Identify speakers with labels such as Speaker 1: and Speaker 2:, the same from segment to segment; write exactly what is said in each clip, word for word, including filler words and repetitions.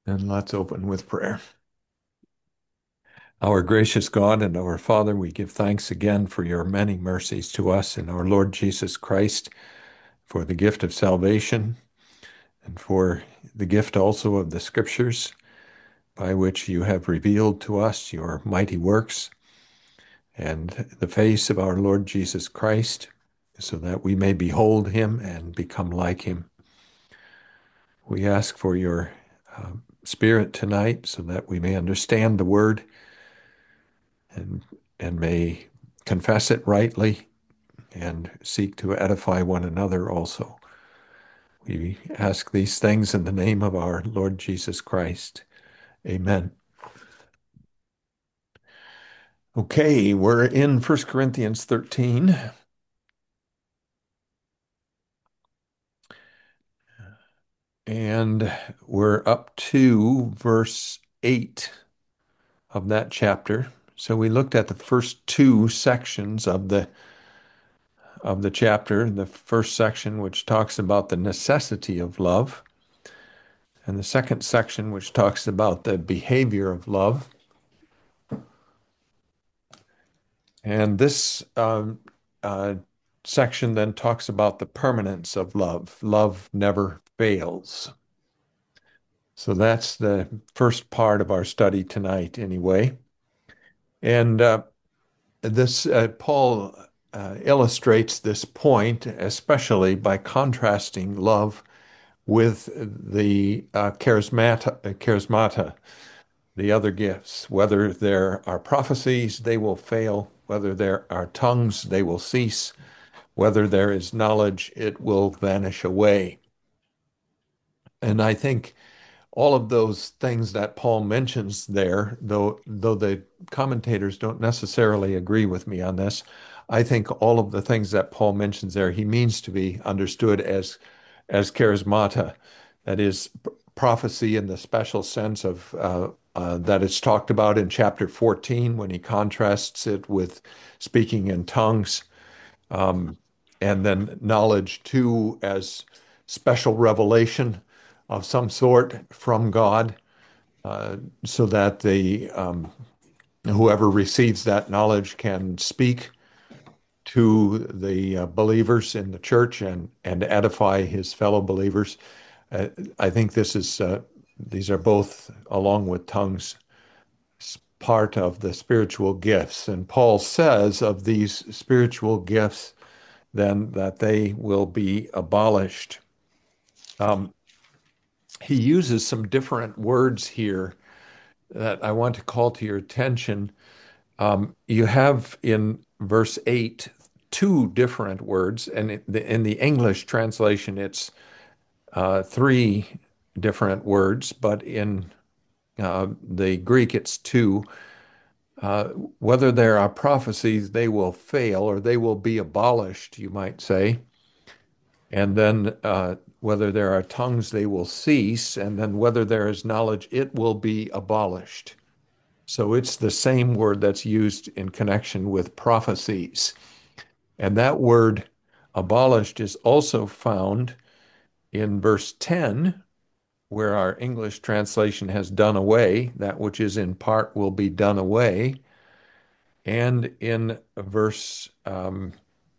Speaker 1: And let's open with prayer. Our gracious God and our Father, we give thanks again for your many mercies to us in our Lord Jesus Christ, for the gift of salvation, and for the gift also of the Scriptures, by which you have revealed to us your mighty works and the face of our Lord Jesus Christ, so that we may behold him and become like him. We ask for your uh, Spirit tonight so that we may understand the word and and may confess it rightly and seek to edify one another also. We ask these things in the name of our Lord Jesus Christ. Amen. Okay, we're in First Corinthians thirteen. And we're up to verse eight of that chapter. So we looked at the first two sections of the of the chapter, the first section which talks about the necessity of love, and the second section which talks about the behavior of love. And this um, uh, section then talks about the permanence of love. Love never fails. So that's the first part of our study tonight, anyway. And uh, this uh, Paul uh, illustrates this point, especially by contrasting love with the uh, charismata, charismata, the other gifts. Whether there are prophecies, they will fail. Whether there are tongues, they will cease. Whether there is knowledge, it will vanish away. And I think all of those things that Paul mentions there, though though the commentators don't necessarily agree with me on this, I think all of the things that Paul mentions there, he means to be understood as as charismata, that is prophecy in the special sense of uh, uh, that it's talked about in chapter fourteen when he contrasts it with speaking in tongues, um, and then knowledge too as special revelation of some sort from God, uh, so that the um, whoever receives that knowledge can speak to the uh, believers in the church and and edify his fellow believers. Uh, I think this is uh, these are both, along with tongues, part of the spiritual gifts. And Paul says of these spiritual gifts then that they will be abolished. Um, he uses some different words here that I want to call to your attention. Um, you have in verse eight two different words, and in the, in the English translation, it's uh, three different words, but in uh, the Greek, it's two. Uh, whether there are prophecies, they will fail or they will be abolished, you might say. And then uh, whether there are tongues, they will cease. And then whether there is knowledge, it will be abolished. So it's the same word that's used in connection with prophecies. And that word abolished is also found in verse ten, where our English translation has done away. That which is in part will be done away. And in verse um,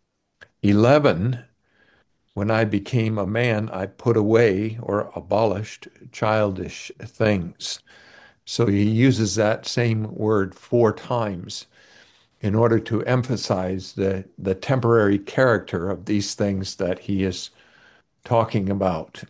Speaker 1: eleven, when I became a man, I put away or abolished childish things. So he uses that same word four times in order to emphasize the, the temporary character of these things that he is talking about.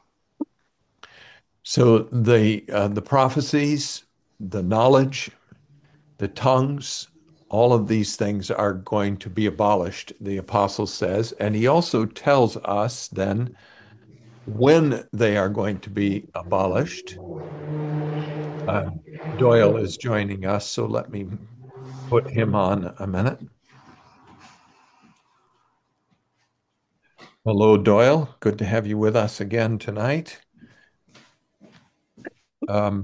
Speaker 1: So the uh, the prophecies, the knowledge, the tongues, all of these things are going to be abolished, the apostle says. And he also tells us then when they are going to be abolished. Uh, Doyle is joining us, so let me put him on a minute. Hello, Doyle. Good to have you with us again tonight. Um,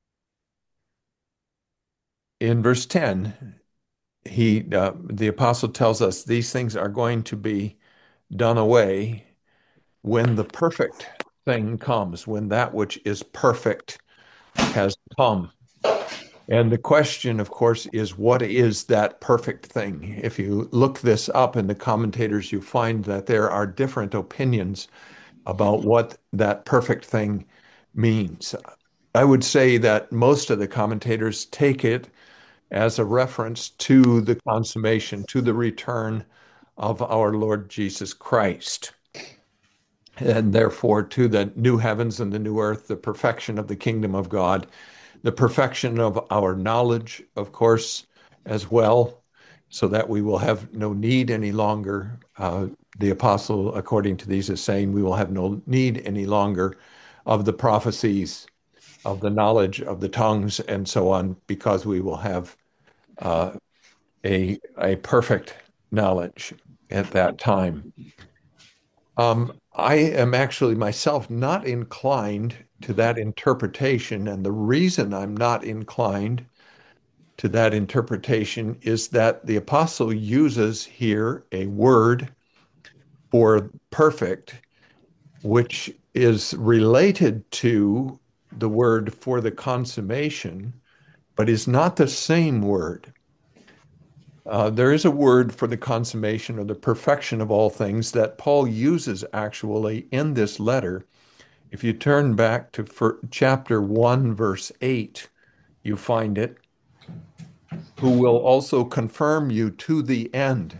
Speaker 1: in verse ten, he uh, the apostle tells us these things are going to be done away when the perfect thing comes, when that which is perfect has come. And the question, of course, is what is that perfect thing? If you look this up in the commentators, you find that there are different opinions about what that perfect thing means. I would say that most of the commentators take it as a reference to the consummation, to the return of our Lord Jesus Christ, and therefore to the new heavens and the new earth, the perfection of the kingdom of God, the perfection of our knowledge, of course, as well, so that we will have no need any longer. Uh, the apostle, according to these, is saying we will have no need any longer of the prophecies, of the knowledge of the tongues, and so on, because we will have uh, a, a perfect knowledge at that time. Um, I am actually myself not inclined to that interpretation. And the reason I'm not inclined to that interpretation is that the apostle uses here a word for perfect, which is related to the word for the consummation, but is not the same word. Uh, there is a word for the consummation or the perfection of all things that Paul uses actually in this letter. If you turn back to for, chapter one, verse eight, you find it, who will also confirm you to the end.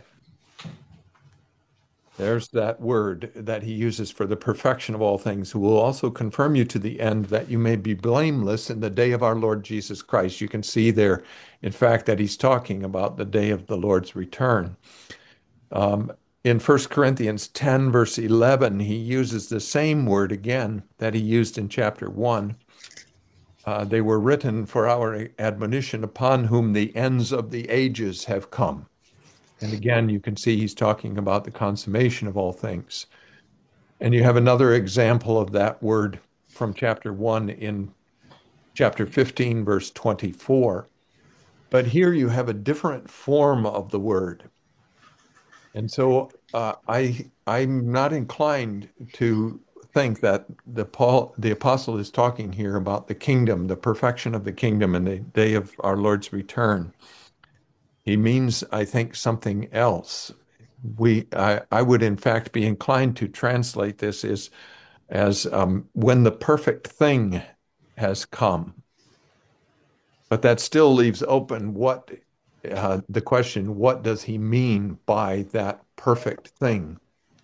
Speaker 1: There's that word that he uses for the perfection of all things, who will also confirm you to the end that you may be blameless in the day of our Lord Jesus Christ. You can see there, in fact, that he's talking about the day of the Lord's return. Um, in First Corinthians ten, verse eleven, he uses the same word again that he used in chapter one. Uh, they were written for our admonition, upon whom the ends of the ages have come. And again, you can see he's talking about the consummation of all things. And you have another example of that word from chapter one in chapter fifteen, verse twenty-four. But here you have a different form of the word. And so uh, I I'm not inclined to think that the Paul the apostle is talking here about the kingdom, the perfection of the kingdom, and the day of our Lord's return. He means, I think, something else. We I, I would in fact be inclined to translate this as as um, when the perfect thing has come. But that still leaves open what uh, the question, what does he mean by that perfect thing?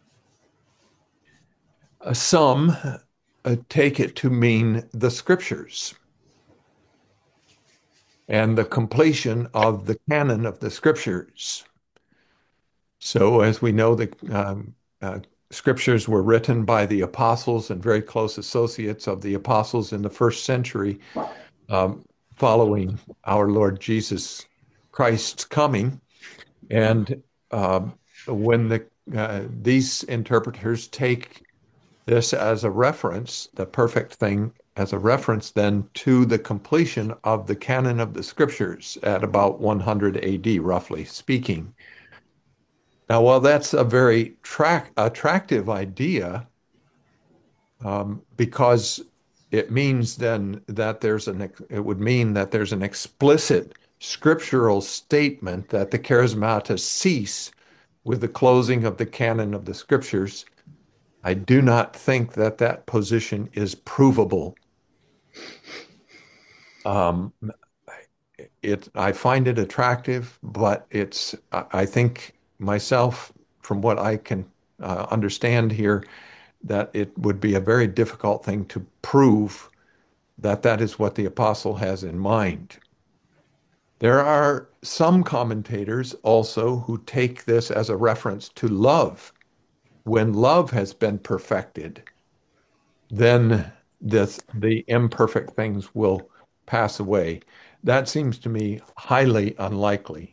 Speaker 1: Uh, some uh, take it to mean the scriptures and the completion of the canon of the scriptures. So, as we know, the um, uh, scriptures were written by the apostles and very close associates of the apostles in the first century, um, following our Lord Jesus Christ's coming. And um, when the uh, these interpreters take this as a reference, the perfect thing as a reference then to the completion of the canon of the scriptures at about one hundred A D, roughly speaking. Now, while that's a very track, attractive idea, um, because it means then that there's an, it would mean that there's an explicit scriptural statement that the charismata cease with the closing of the canon of the scriptures. I do not think that that position is provable. Um, it, I find it attractive, but it's, I think myself, from what I can uh, understand here, that it would be a very difficult thing to prove that that is what the apostle has in mind. There are some commentators also who take this as a reference to love. When love has been perfected, then this, the imperfect things will pass away. That seems to me highly unlikely.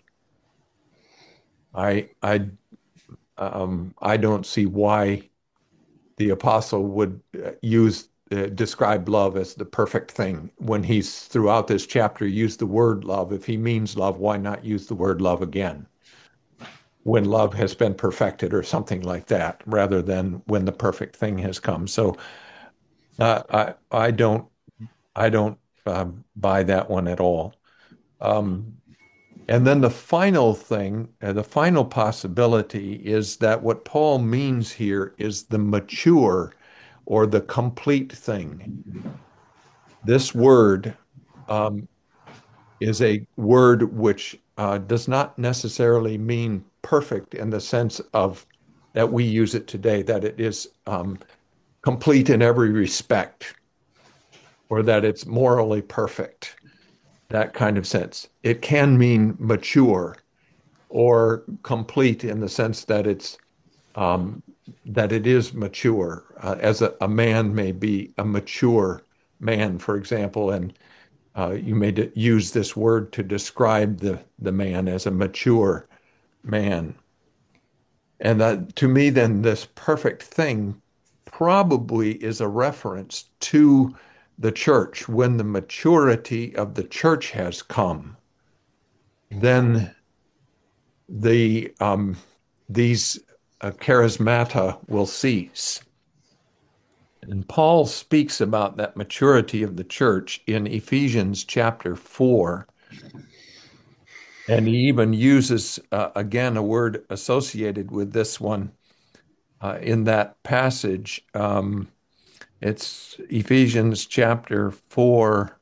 Speaker 1: I I um, I don't see why the apostle would uh, use uh, describe love as the perfect thing when he's throughout this chapter used the word love. If he means love, why not use the word love again when love has been perfected or something like that, rather than when the perfect thing has come? So uh, I I don't I don't uh, buy that one at all. Um, and then the final thing, uh, the final possibility is that what Paul means here is the mature or the complete thing. This word um, is a word which uh, does not necessarily mean perfect in the sense of that we use it today, that it is um, complete in every respect or that it's morally perfect, that kind of sense. It can mean mature or complete in the sense that it's um, that it is mature, uh, as a, a man may be a mature man, for example, and uh, you may d- use this word to describe the the man as a mature man. And that, to me, then this perfect thing probably is a reference to the church. When the maturity of the church has come, then the um, these uh, charismata will cease. And Paul speaks about that maturity of the church in Ephesians chapter four. And he even uses, uh, again, a word associated with this one uh, in that passage. Um, it's Ephesians chapter four.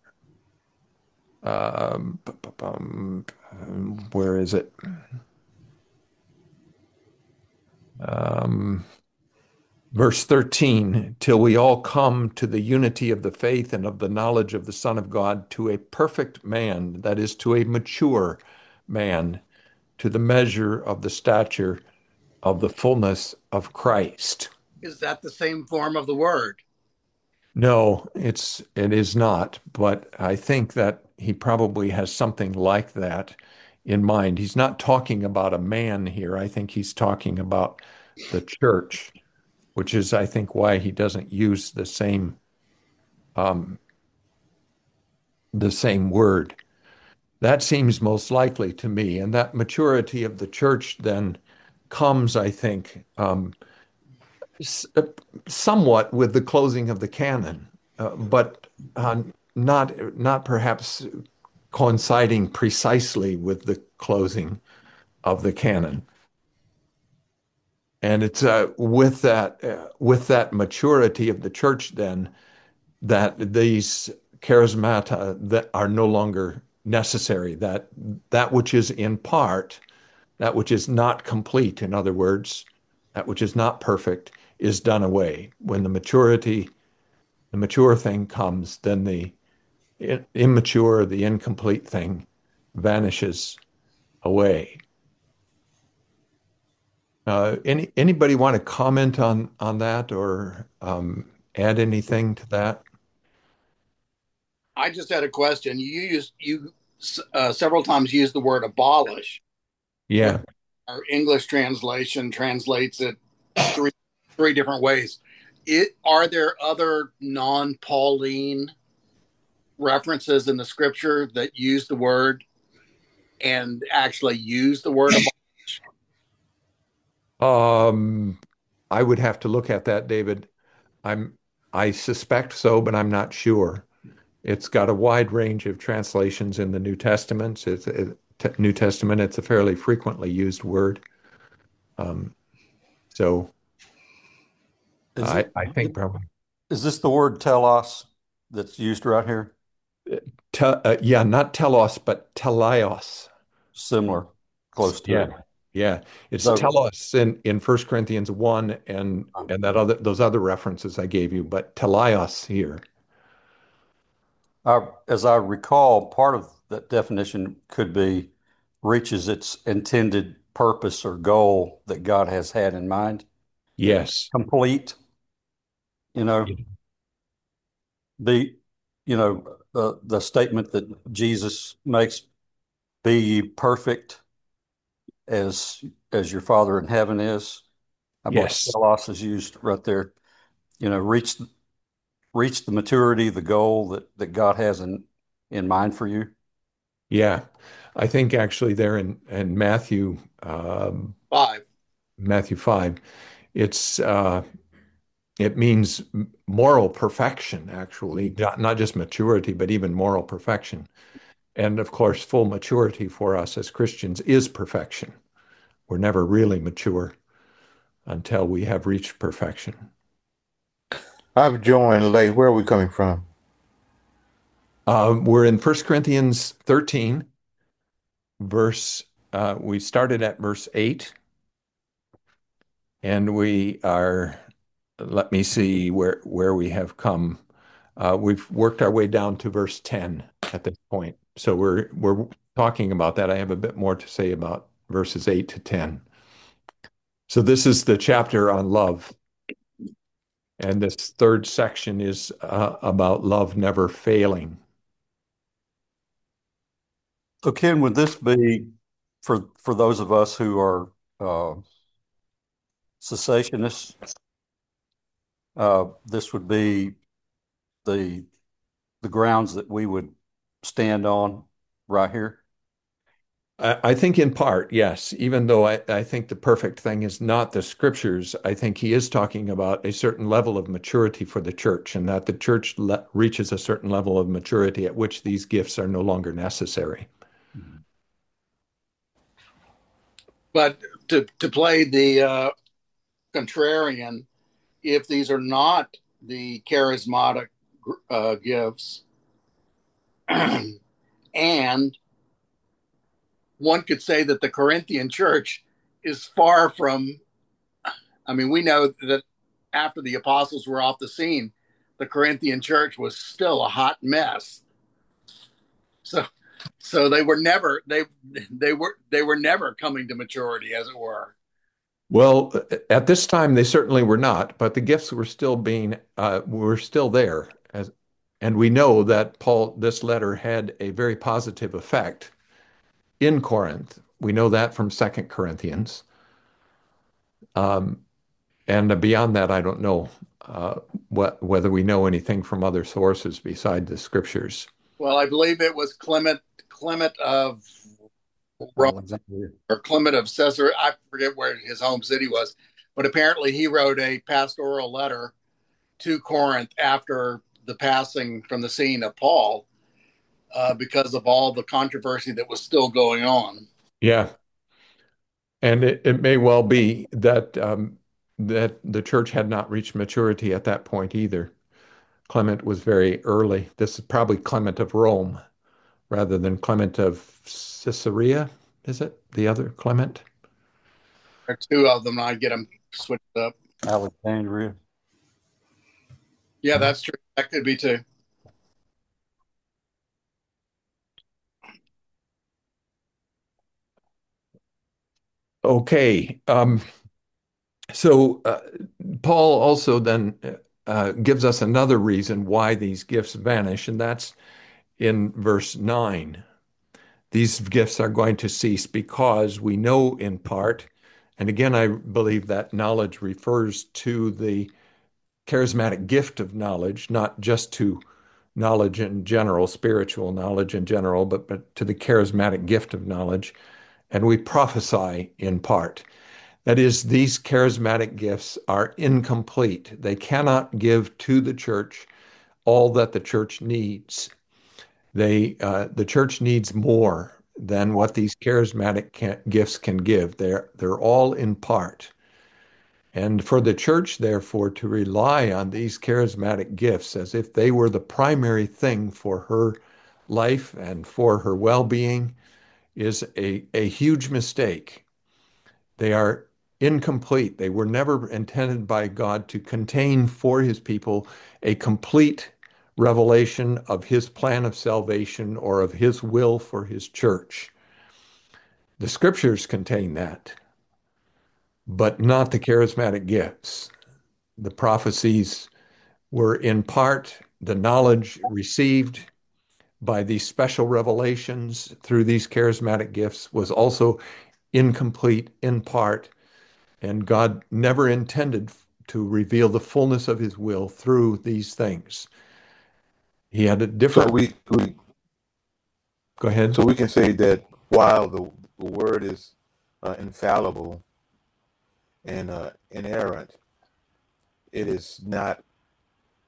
Speaker 1: Um, where is it? Um, Verse thirteen, till we all come to the unity of the faith and of the knowledge of the Son of God, to a perfect man, that is, to a mature man, to the measure of the stature of the fullness of Christ.
Speaker 2: Is that the same form of the word?
Speaker 1: No, it's it is not, but I think that he probably has something like that in mind. He's not talking about a man here. I think he's talking about the church, which is, I think, why he doesn't use the same um, the same word. That seems most likely to me. And that maturity of the church then comes, I think, um, s- uh, somewhat with the closing of the canon, uh, but uh, not not perhaps coinciding precisely with the closing of the canon. And it's uh, with that uh, with that maturity of the church then that these charismata that are no longer necessary, that that which is in part, that which is not complete, in other words, that which is not perfect, is done away. When the maturity, the mature thing comes, then the immature, the incomplete thing vanishes away. Uh, any anybody want to comment on on that or um, add anything to that?
Speaker 2: I just had a question. You used you uh, several times used the word abolish, which
Speaker 1: Yeah.
Speaker 2: our English translation translates it three three different ways. It are there other non-Pauline references in the scripture that use the word and actually use the word abolish?
Speaker 1: Um, I would have to look at that, David. I'm I suspect so, but I'm not sure. It's got a wide range of translations in the New Testament. It's it, t New Testament. It's a fairly frequently used word. Um, so
Speaker 3: Is
Speaker 1: I
Speaker 3: it,
Speaker 1: I think probably
Speaker 3: is this the word telos that's used right here?
Speaker 1: te, uh, yeah, not telos, but teleos.
Speaker 3: Similar, close to
Speaker 1: Yeah,
Speaker 3: it.
Speaker 1: yeah. It's
Speaker 3: So,
Speaker 1: telos in in First Corinthians one and and that other those other references I gave you, but teleos here.
Speaker 3: I, as I recall, part of that definition could be reaches its intended purpose or goal that God has had in mind.
Speaker 1: Yes.
Speaker 3: Complete, you know, the, you know, the the statement that Jesus makes, "Be ye perfect as as your Father in heaven is." I believe
Speaker 1: Yes.
Speaker 3: telos is used right there. You know, reach reach the maturity, the goal that that God has in in mind for you.
Speaker 1: Yeah. I think actually there in in Matthew um
Speaker 2: Five.
Speaker 1: Matthew five, it's uh it means moral perfection, actually, not, not just maturity, but even moral perfection. And of course, full maturity for us as Christians is perfection. We're never really mature until we have reached perfection.
Speaker 4: I've joined late. Where are we coming from?
Speaker 1: Uh, we're in First Corinthians thirteen, verse, uh, we started at verse eight, and we are, let me see where, where we have come. Uh, we've worked our way down to verse ten at this point. So we're, we're talking about that. I have a bit more to say about verses eight to ten. So this is the chapter on love. And this third section is uh, about love never failing.
Speaker 3: So, Ken, would this be for for those of us who are uh, cessationists? Uh, this would be the the grounds that we would stand on right here.
Speaker 1: I, I think in part, yes, even though I, I think the perfect thing is not the scriptures, I think he is talking about a certain level of maturity for the church, and that the church le reaches a certain level of maturity at which these gifts are no longer necessary.
Speaker 2: But to, to play the uh, contrarian, if these are not the charismatic uh, gifts, and one could say that the Corinthian church is far from, I mean, we know that after the apostles were off the scene, the Corinthian church was still a hot mess. So, so they were never they they were they were never coming to maturity, as it were.
Speaker 1: Well, at this time they certainly were not, but the gifts were still being uh, were still there, as, and we know that Paul, this letter had a very positive effect in Corinth. We know that from Second Corinthians. Um, and beyond that, I don't know uh, what, whether we know anything from other sources beside the scriptures.
Speaker 2: Well, I believe it was Clement Clement of Rome
Speaker 3: Alexandria.
Speaker 2: or Clement of Caesarea. I forget where his home city was, but apparently he wrote a pastoral letter to Corinth after the passing from the scene of Paul, uh, because of all the controversy that was still going on.
Speaker 1: Yeah, and it, it may well be that um, that the church had not reached maturity at that point either. Clement was very early. This is probably Clement of Rome rather than Clement of Caesarea. Is it the other Clement?
Speaker 2: There are two of them, and I get them switched up.
Speaker 3: Alexandria.
Speaker 2: Yeah, that's true. That could be too.
Speaker 1: Okay. Um, so uh, Paul also then uh, gives us another reason why these gifts vanish, and that's in verse nine. These gifts are going to cease because we know in part, and again, I believe that knowledge refers to the charismatic gift of knowledge, not just to knowledge in general, spiritual knowledge in general, but, but to the charismatic gift of knowledge. And we prophesy in part. That is, these charismatic gifts are incomplete. They cannot give to the church all that the church needs. They, uh, the church needs more than what these charismatic can, gifts can give. They're, they're all in part. And for the church, therefore, to rely on these charismatic gifts as if they were the primary thing for her life and for her well-being is a, a huge mistake. They are incomplete. They were never intended by God to contain for his people a complete revelation of his plan of salvation or of his will for his church. The scriptures contain that, but not the charismatic gifts. The prophecies were in part the knowledge received by these special revelations through these charismatic gifts was also incomplete in part, and God never intended to reveal the fullness of his will through these things. He had a
Speaker 4: So
Speaker 1: different.
Speaker 4: we, we
Speaker 1: Go ahead.
Speaker 4: so we can say that while the, the word is uh, infallible and uh, inerrant, it is not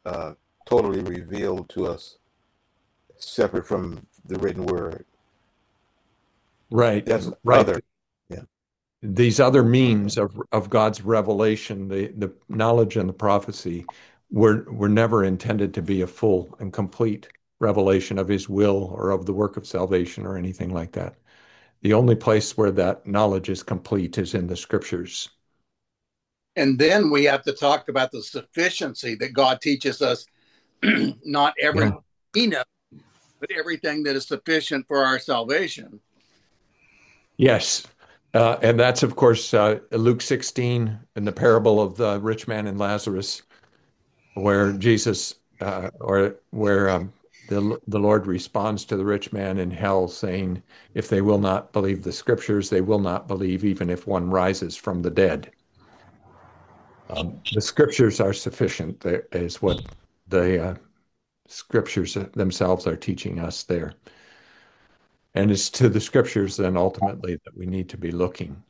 Speaker 4: uh, totally revealed to us, separate from the written word.
Speaker 1: Right,
Speaker 4: That's
Speaker 1: right.
Speaker 4: other. Yeah.
Speaker 1: These other means of of God's revelation, the the knowledge and the prophecy, were were never intended to be a full and complete revelation of His will or of the work of salvation or anything like that. The only place where that knowledge is complete is in the scriptures.
Speaker 2: And then we have to talk about the sufficiency that God teaches us, not everything
Speaker 1: Yeah.
Speaker 2: He knows, but everything that is sufficient for our salvation.
Speaker 1: Yes. Uh, and that's, of course, uh, Luke sixteen in the parable of the rich man and Lazarus, where Jesus, uh, or where um, the, the Lord responds to the rich man in hell, saying, if they will not believe the scriptures, they will not believe even if one rises from the dead. Um, the scriptures are sufficient, there is what the uh, scriptures themselves are teaching us there. And it's to the scriptures then ultimately that we need to be looking.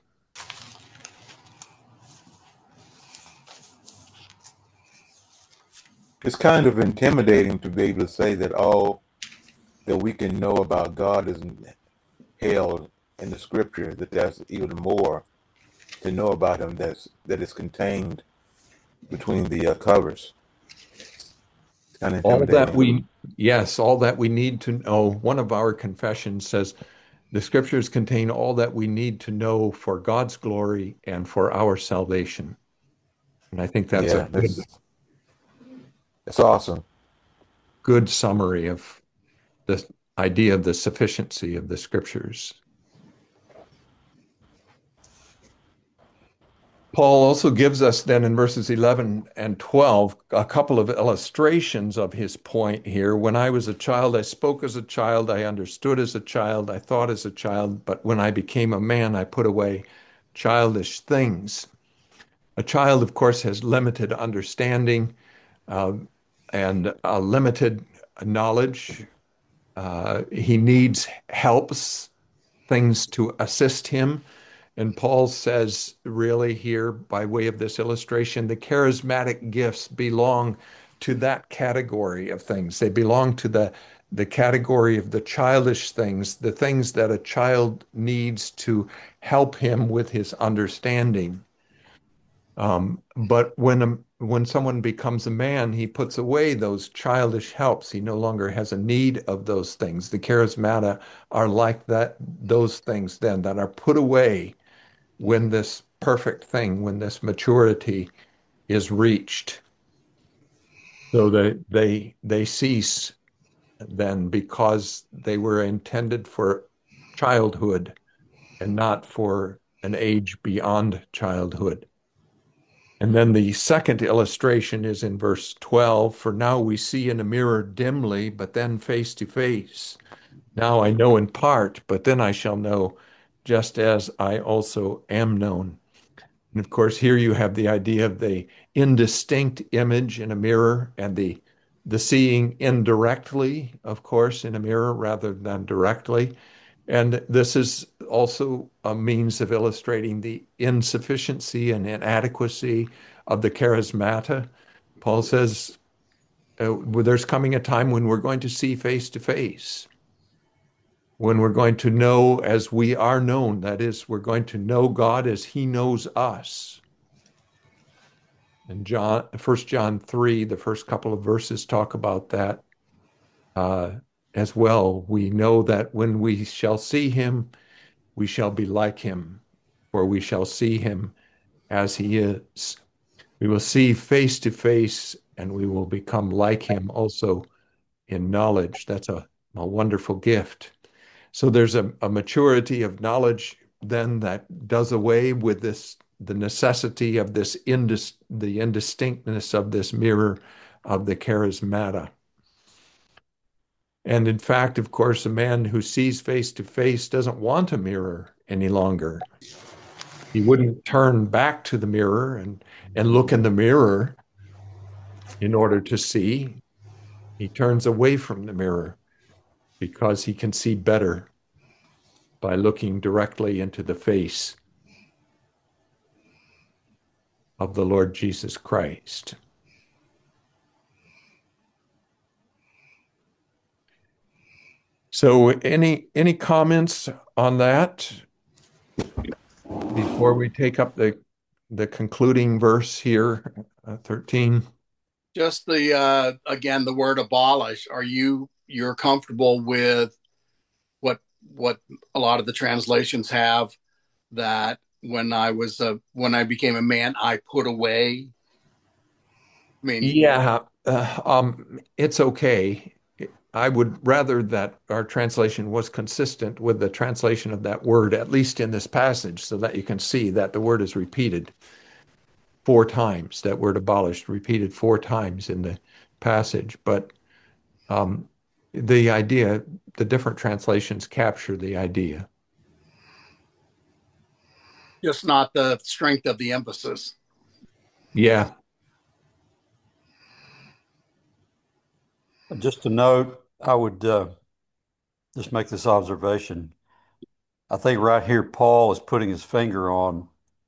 Speaker 4: It's kind of intimidating to be able to say that all that we can know about God is held in the scripture, that there's even more to know about him that's that is contained between the uh, covers. It's kind of
Speaker 1: All that
Speaker 4: intimidating.
Speaker 1: we, yes, all that we need to know. One of our confessions says the scriptures contain all that we need to know for God's glory and for our salvation. And I think that's a
Speaker 4: Yeah,
Speaker 1: good,
Speaker 4: that's that's awesome.
Speaker 1: good summary of the idea of the sufficiency of the scriptures. Paul also gives us then in verses eleven and twelve a couple of illustrations of his point here. When I was a child, I spoke as a child, I understood as a child, I thought as a child, but when I became a man, I put away childish things. A child, of course, has limited understanding uh, and a limited knowledge. Uh, he needs helps, things to assist him. And Paul says, really, here, by way of this illustration, the charismatic gifts belong to that category of things. They belong to the, the category of the childish things, the things that a child needs to help him with his understanding. Um, but when a, when someone becomes a man, he puts away those childish helps. He no longer has a need of those things. The charismata are like that, those things then that are put away when this perfect thing, when this maturity is reached. So they they they cease then because they were intended for childhood and not for an age beyond childhood. And then the second illustration is in verse twelve. For now we see in a mirror dimly, but then face to face. Now I know in part, but then I shall know just as I also am known. And of course, here you have the idea of the indistinct image in a mirror and the the seeing indirectly, of course, in a mirror rather than directly. And this is also a means of illustrating the insufficiency and inadequacy of the charismata. Paul says uh, there's coming a time when we're going to see face to face, when we're going to know as we are known. That is, we're going to know God as He knows us. And John, First John three, the first couple of verses talk about that uh, as well. We know that when we shall see Him, we shall be like Him, for we shall see Him as He is. We will see face to face, and we will become like Him also in knowledge. That's a, a wonderful gift. So there's a, a maturity of knowledge then that does away with this the necessity of this indis the indistinctness of this mirror of the charismata. And in fact, of course, a man who sees face to face doesn't want a mirror any longer. He wouldn't turn back to the mirror and, and look in the mirror in order to see. He turns away from the mirror because he can see better by looking directly into the face of the Lord Jesus Christ. So any any comments on that before we take up the the concluding verse here, uh, thirteen?
Speaker 2: Just the uh, again the word abolish. Are you you're comfortable with what what a lot of the translations have, that when I was uh, when I became a man, I put away. I mean,
Speaker 1: Yeah, uh, um, it's okay. I would rather that our translation was consistent with the translation of that word, at least in this passage, so that you can see that the word is repeated four times. That word abolished repeated four times in the passage. But um, the idea, the different translations capture the idea.
Speaker 2: just not the strength of the emphasis.
Speaker 1: Yeah,
Speaker 3: Just a note, I would uh, just make this observation. I think right here, Paul is putting his finger on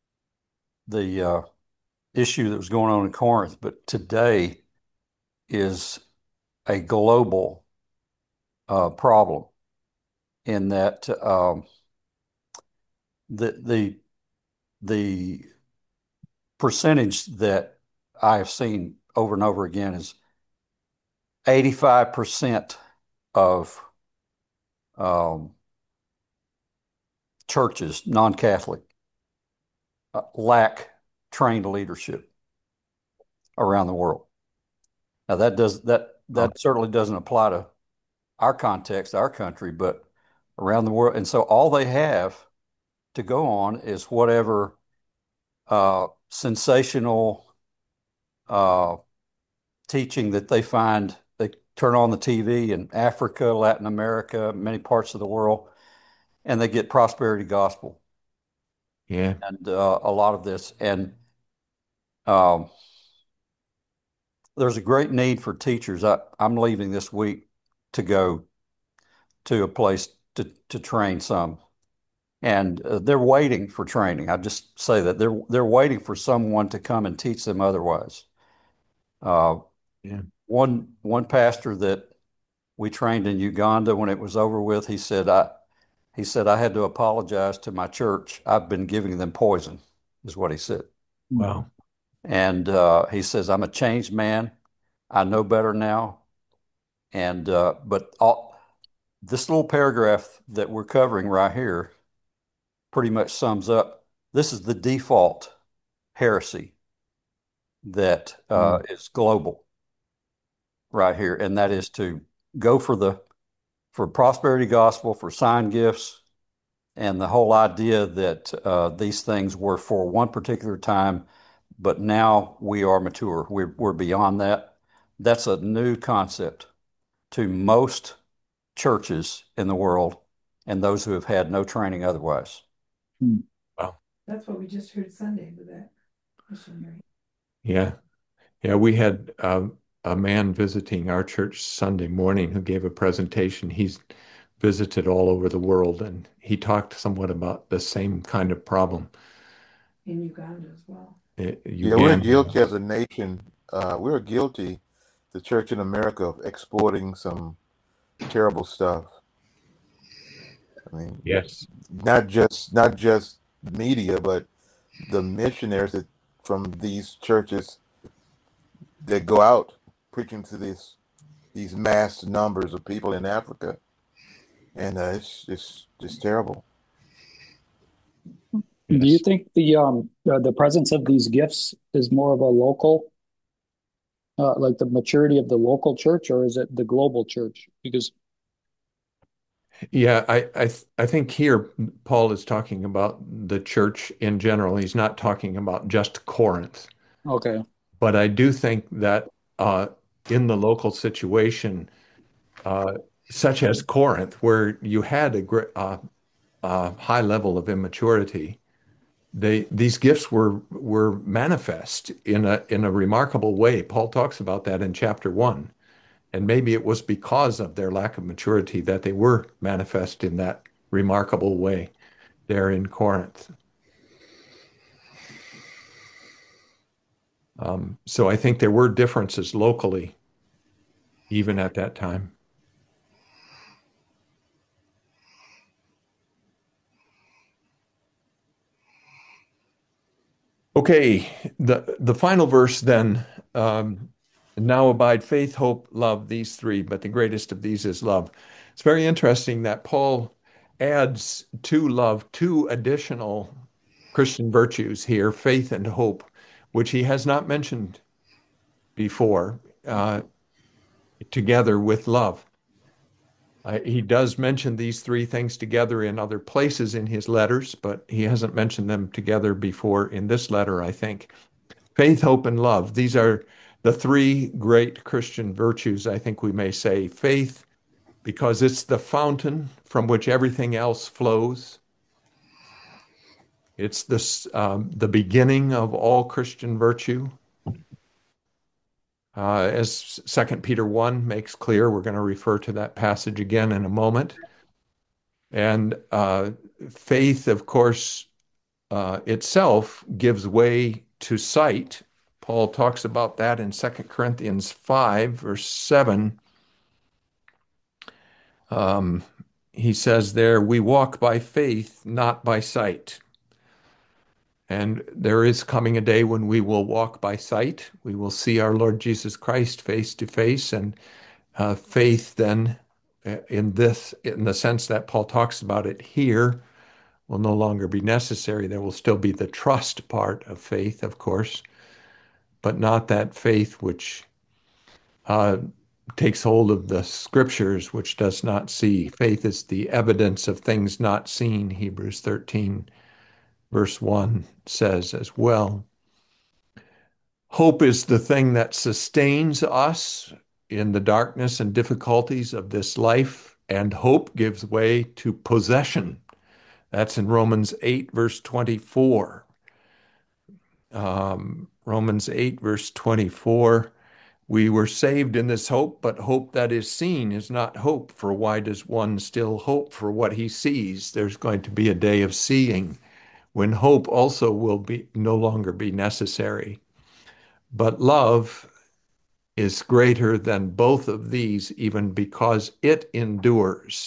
Speaker 3: the uh, issue that was going on in Corinth, but today is a global uh, problem in that um, the the the percentage that I have seen over and over again is eighty-five percent of um, churches, non-Catholic, uh, lack trained leadership around the world. Now that does that
Speaker 1: um,
Speaker 3: that certainly doesn't apply to our context, our country, but around the world. And so all they have to go on is whatever uh, sensational uh, teaching that they find. They turn on the T V in Africa, Latin America, many parts of the world, and they get prosperity gospel
Speaker 1: yeah,
Speaker 3: and uh, a lot of this. And um, there's a great need for teachers. I, I'm leaving this week to go to a place to, to train some. And uh, they're waiting for training. I just say that they're they're waiting for someone to come and teach them otherwise. Uh,
Speaker 1: yeah,
Speaker 3: one one pastor that we trained in Uganda, when it was over with, he said I he said I had to apologize to my church. I've been giving them poison, is what he said.
Speaker 1: wow,
Speaker 3: And uh, he says I'm a changed man. I know better now. And uh, but all, this little paragraph that we're covering right here pretty much sums up. This is the default heresy that uh,
Speaker 1: mm,
Speaker 3: is global right here, and that is to go for the for prosperity gospel, for sign gifts, and the whole idea that uh, these things were for one particular time, but now we are mature. We're we're beyond that. That's a new concept to most churches in the world and those who have had no training otherwise.
Speaker 1: wow,
Speaker 5: That's what we just heard Sunday with that missionary.
Speaker 1: yeah, yeah. We had uh, a man visiting our church Sunday morning who gave a presentation. He's visited all over the world, and he talked somewhat about the same kind of problem.
Speaker 5: In Uganda as well.
Speaker 1: Uh,
Speaker 4: Yeah, we're
Speaker 1: Uganda,
Speaker 4: guilty as a nation. Uh, we're guilty, the church in America, of exporting some terrible stuff. I mean,
Speaker 1: yes,
Speaker 4: not just not just media, but the missionaries that from these churches that go out preaching to these these mass numbers of people in Africa, and uh, it's just just terrible.
Speaker 6: Do you
Speaker 1: yes.
Speaker 6: think the um the, the presence of these gifts is more of a local, uh, like the maturity of the local church, or is it the global church? Because
Speaker 1: Yeah, I I th I think here Paul is talking about the church in general. He's not talking about just Corinth.
Speaker 6: okay,
Speaker 1: But I do think that uh, in the local situation, uh, such as Corinth, where you had a great, uh, uh, high level of immaturity, they these gifts were were manifest in a in a remarkable way. Paul talks about that in chapter one, and maybe it was because of their lack of maturity that they were manifest in that remarkable way there in Corinth. Um, so I think there were differences locally, even at that time. Okay, the the final verse then. Um, now abide faith, hope, love, these three, but the greatest of these is love. It's very interesting that Paul adds to love two additional Christian virtues here, faith and hope, which he has not mentioned before, uh, together with love. Uh, he does mention these three things together in other places in his letters, but he hasn't mentioned them together before in this letter, I think. Faith, hope, and love. These are the three great Christian virtues, I think we may say. Faith, because it's the fountain from which everything else flows. It's this, um, the beginning of all Christian virtue. Uh, as Second Peter one makes clear, we're going to refer to that passage again in a moment. And uh, faith, of course, uh, itself gives way to sight. Paul talks about that in Second Corinthians five, verse seven. Um, he says there, we walk by faith, not by sight. And there is coming a day when we will walk by sight. We will see our Lord Jesus Christ face to face. And uh, faith then, uh, in this, in the sense that Paul talks about it here, will no longer be necessary. There will still be the trust part of faith, of course, but not that faith which uh, takes hold of the scriptures, which does not see. Faith is the evidence of things not seen, Hebrews thirteen, verse one says as well. Hope is the thing that sustains us in the darkness and difficulties of this life, and hope gives way to possession. That's in Romans eight, verse twenty-four. Um, Romans eight, verse twenty-four. We were saved in this hope, but hope that is seen is not hope. For why does one still hope for what he sees? There's going to be a day of seeing when hope also will be no longer be necessary. But love is greater than both of these, even because it endures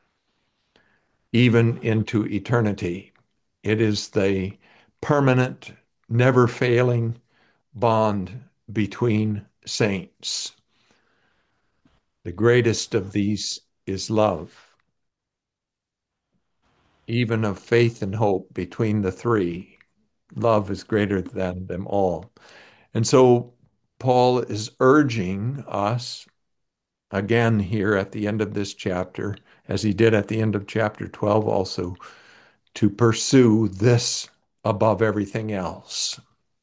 Speaker 1: even into eternity. It is the permanent, never failing bond between saints. The greatest of these is love, even of faith and hope between the three. Love is greater than them all. And so Paul is urging us again here at the end of this chapter, as he did at the end of chapter twelve also, to pursue this above everything else.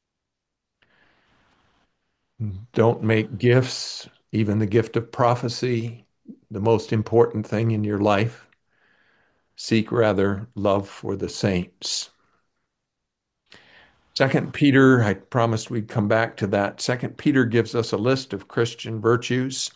Speaker 1: Don't make gifts, even the gift of prophecy, the most important thing in your life. Seek rather love for the saints. Second Peter, I promised we'd come back to that. Second Peter gives us a list of Christian virtues.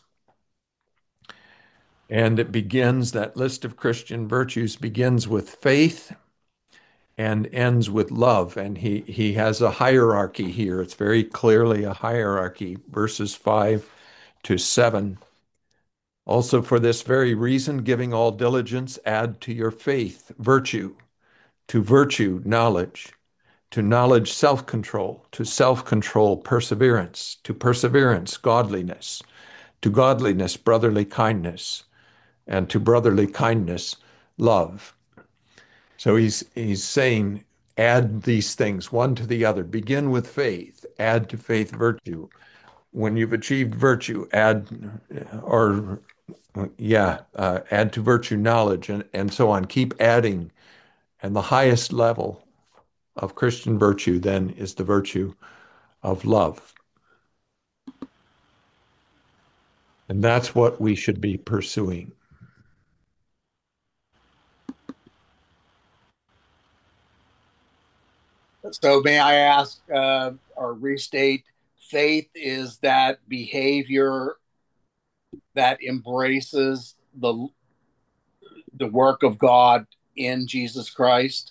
Speaker 1: And it begins, that list of Christian virtues begins with faith and ends with love. And he, he has a hierarchy here. It's very clearly a hierarchy, verses five to seven. Also, for this very reason, giving all diligence, add to your faith virtue, to virtue, knowledge, to knowledge, self-control, to self-control, perseverance, to perseverance, godliness, to godliness, brotherly kindness, and to brotherly kindness, love. So he's he's saying, add these things one to the other. Begin with faith, add to faith virtue. When you've achieved virtue, add, or yeah, uh, add to virtue knowledge, and, and so on. Keep adding. And the highest level of Christian virtue then is the virtue of love. And that's what we should be pursuing.
Speaker 2: So, may I ask uh, or restate, faith is that behavior that embraces the the work of God in Jesus Christ.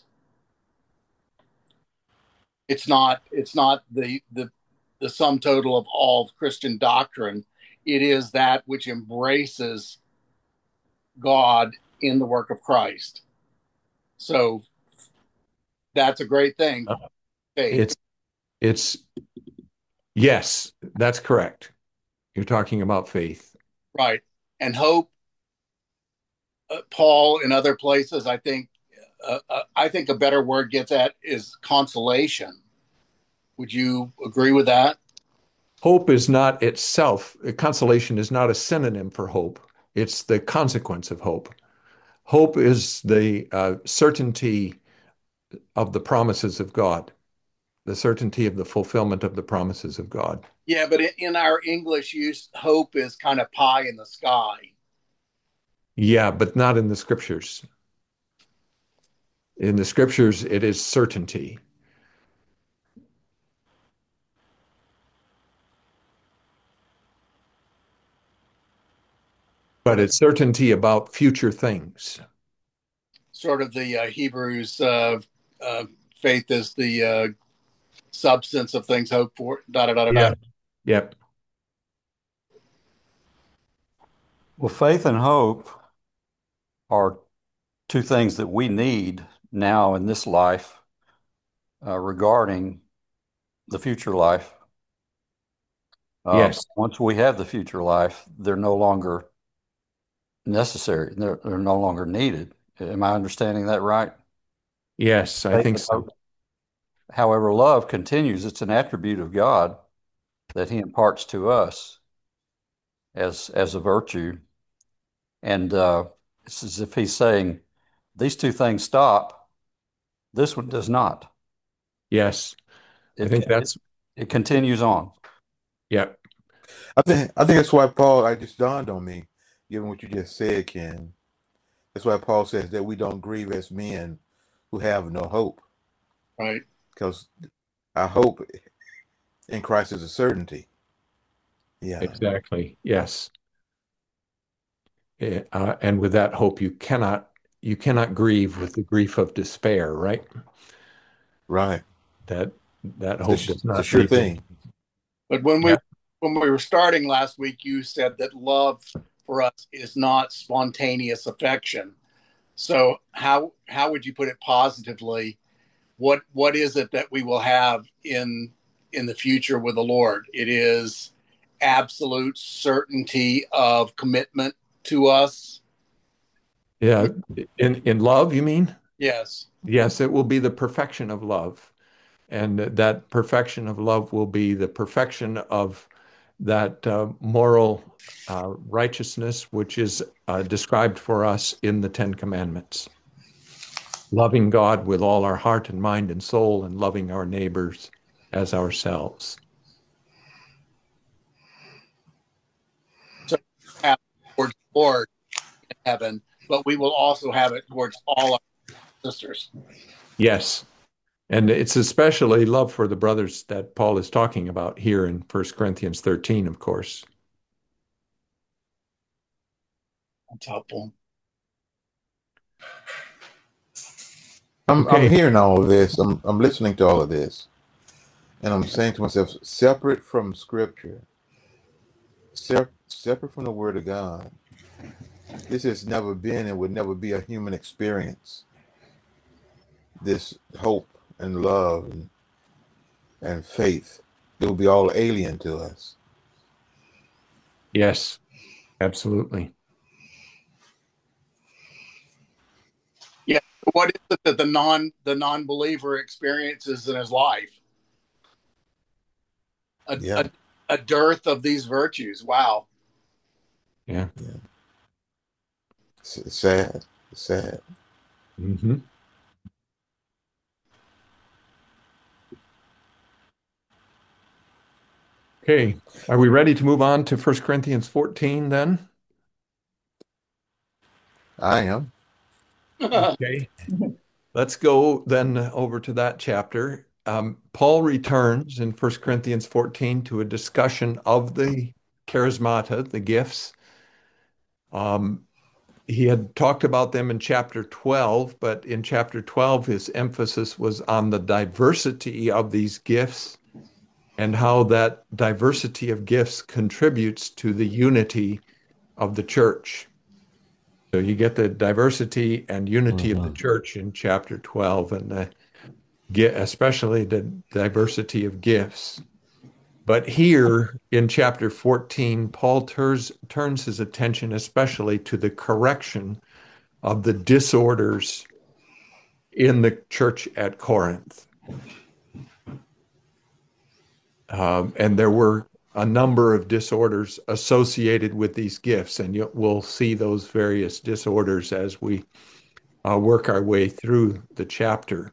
Speaker 2: It's not it's not the the the sum total of all Christian doctrine. It is that which embraces God in the work of Christ. So that's a great thing. Faith.
Speaker 1: It's It's, yes, that's correct. You're talking about faith.
Speaker 2: Right. And hope, uh, Paul, in other places, I think, uh, uh, I think a better word gets at is consolation. Would you agree with that?
Speaker 1: Hope is not itself, consolation is not a synonym for hope. It's the consequence of hope. Hope is the uh, certainty of the promises of God, the certainty of the fulfillment of the promises of God.
Speaker 2: Yeah, but in our English use, hope is kind of pie in the sky.
Speaker 1: Yeah, but not in the scriptures. In the scriptures, it is certainty. But it's certainty about future things.
Speaker 2: Sort of the uh, Hebrews uh, uh, faith is the uh, substance of things hoped for. Da da da da.
Speaker 1: Yeah. Yep.
Speaker 3: Well, faith and hope are two things that we need now in this life uh, regarding the future life. Uh,
Speaker 1: Yes.
Speaker 3: once we have the future life, they're no longer necessary. They're, they're no longer needed. Am I understanding that right?
Speaker 1: Yes, I
Speaker 3: Faith
Speaker 1: think
Speaker 3: and
Speaker 1: so.
Speaker 3: hope. However, love continues. It's an attribute of God that He imparts to us as as a virtue, and uh, it's as if He's saying, "These two things stop. This one does not.
Speaker 1: Yes. I
Speaker 3: It
Speaker 1: think
Speaker 3: it,
Speaker 1: that's,
Speaker 3: it continues on."
Speaker 1: yeah.
Speaker 4: I think I think that's why Paul. I just dawned on me, given what you just said, Ken. That's why Paul says that we don't grieve as men who have no hope,
Speaker 2: Right.
Speaker 4: because our hope in Christ is a certainty. Yeah.
Speaker 1: Exactly. Yes. Eh, Uh, and with that hope, you cannot you cannot grieve with the grief of despair, right?
Speaker 4: Right.
Speaker 1: That that
Speaker 4: It's
Speaker 1: hope
Speaker 4: a,
Speaker 1: does
Speaker 4: it's a
Speaker 1: not
Speaker 4: sure
Speaker 1: leave you.
Speaker 4: thing.
Speaker 2: But when we
Speaker 1: Yeah.
Speaker 2: when we were starting last week, you said that love for us is not spontaneous affection. So how how would you put it positively? What what is it that we will have in in the future with the Lord? It is absolute certainty of commitment to us.
Speaker 1: Yeah. In in love, you mean?
Speaker 2: Yes.
Speaker 1: Yes, it will be the perfection of love. And that perfection of love will be the perfection of that uh, moral uh, righteousness, which is uh, described for us in the Ten Commandments. Loving God with all our heart and mind and soul, and loving our neighbors as ourselves.
Speaker 2: So we have it towards the Lord in heaven, but we will also have it towards all our sisters.
Speaker 1: Yes. And it's especially love for the brothers that Paul is talking about here in First Corinthians thirteen, of course.
Speaker 2: That's helpful.
Speaker 4: I'm I'm
Speaker 1: Okay.
Speaker 4: hearing all of this. I'm I'm listening to all of this, and I'm saying to myself, separate from Scripture, sep- separate from the Word of God. This has never been and would never be a human experience. This hope and love and, and faith, it will be all alien to us.
Speaker 1: Yes, absolutely.
Speaker 2: Yeah. What is it that the non the non believer experiences in his life? A,
Speaker 4: Yeah,
Speaker 2: a a dearth of these virtues. Wow.
Speaker 1: Yeah.
Speaker 4: yeah. It's, it's sad. It's sad.
Speaker 1: hmm Okay. Are we ready to move on to First Corinthians fourteen then?
Speaker 4: I am.
Speaker 1: Okay. Let's go then over to that chapter. Um, Paul returns in First Corinthians fourteen to a discussion of the charismata, the gifts. Um, he had talked about them in chapter twelve, but in chapter twelve, his emphasis was on the diversity of these gifts and how that diversity of gifts contributes to the unity of the church. So you get the diversity and unity of the
Speaker 4: Hmm.
Speaker 1: church in chapter twelve, and the especially the diversity of gifts. But here in chapter fourteen, Paul turns, turns his attention especially to the correction of the disorders in the church at Corinth. Um, and there were a number of disorders associated with these gifts, and you, we'll see those various disorders as we uh, work our way through the chapter.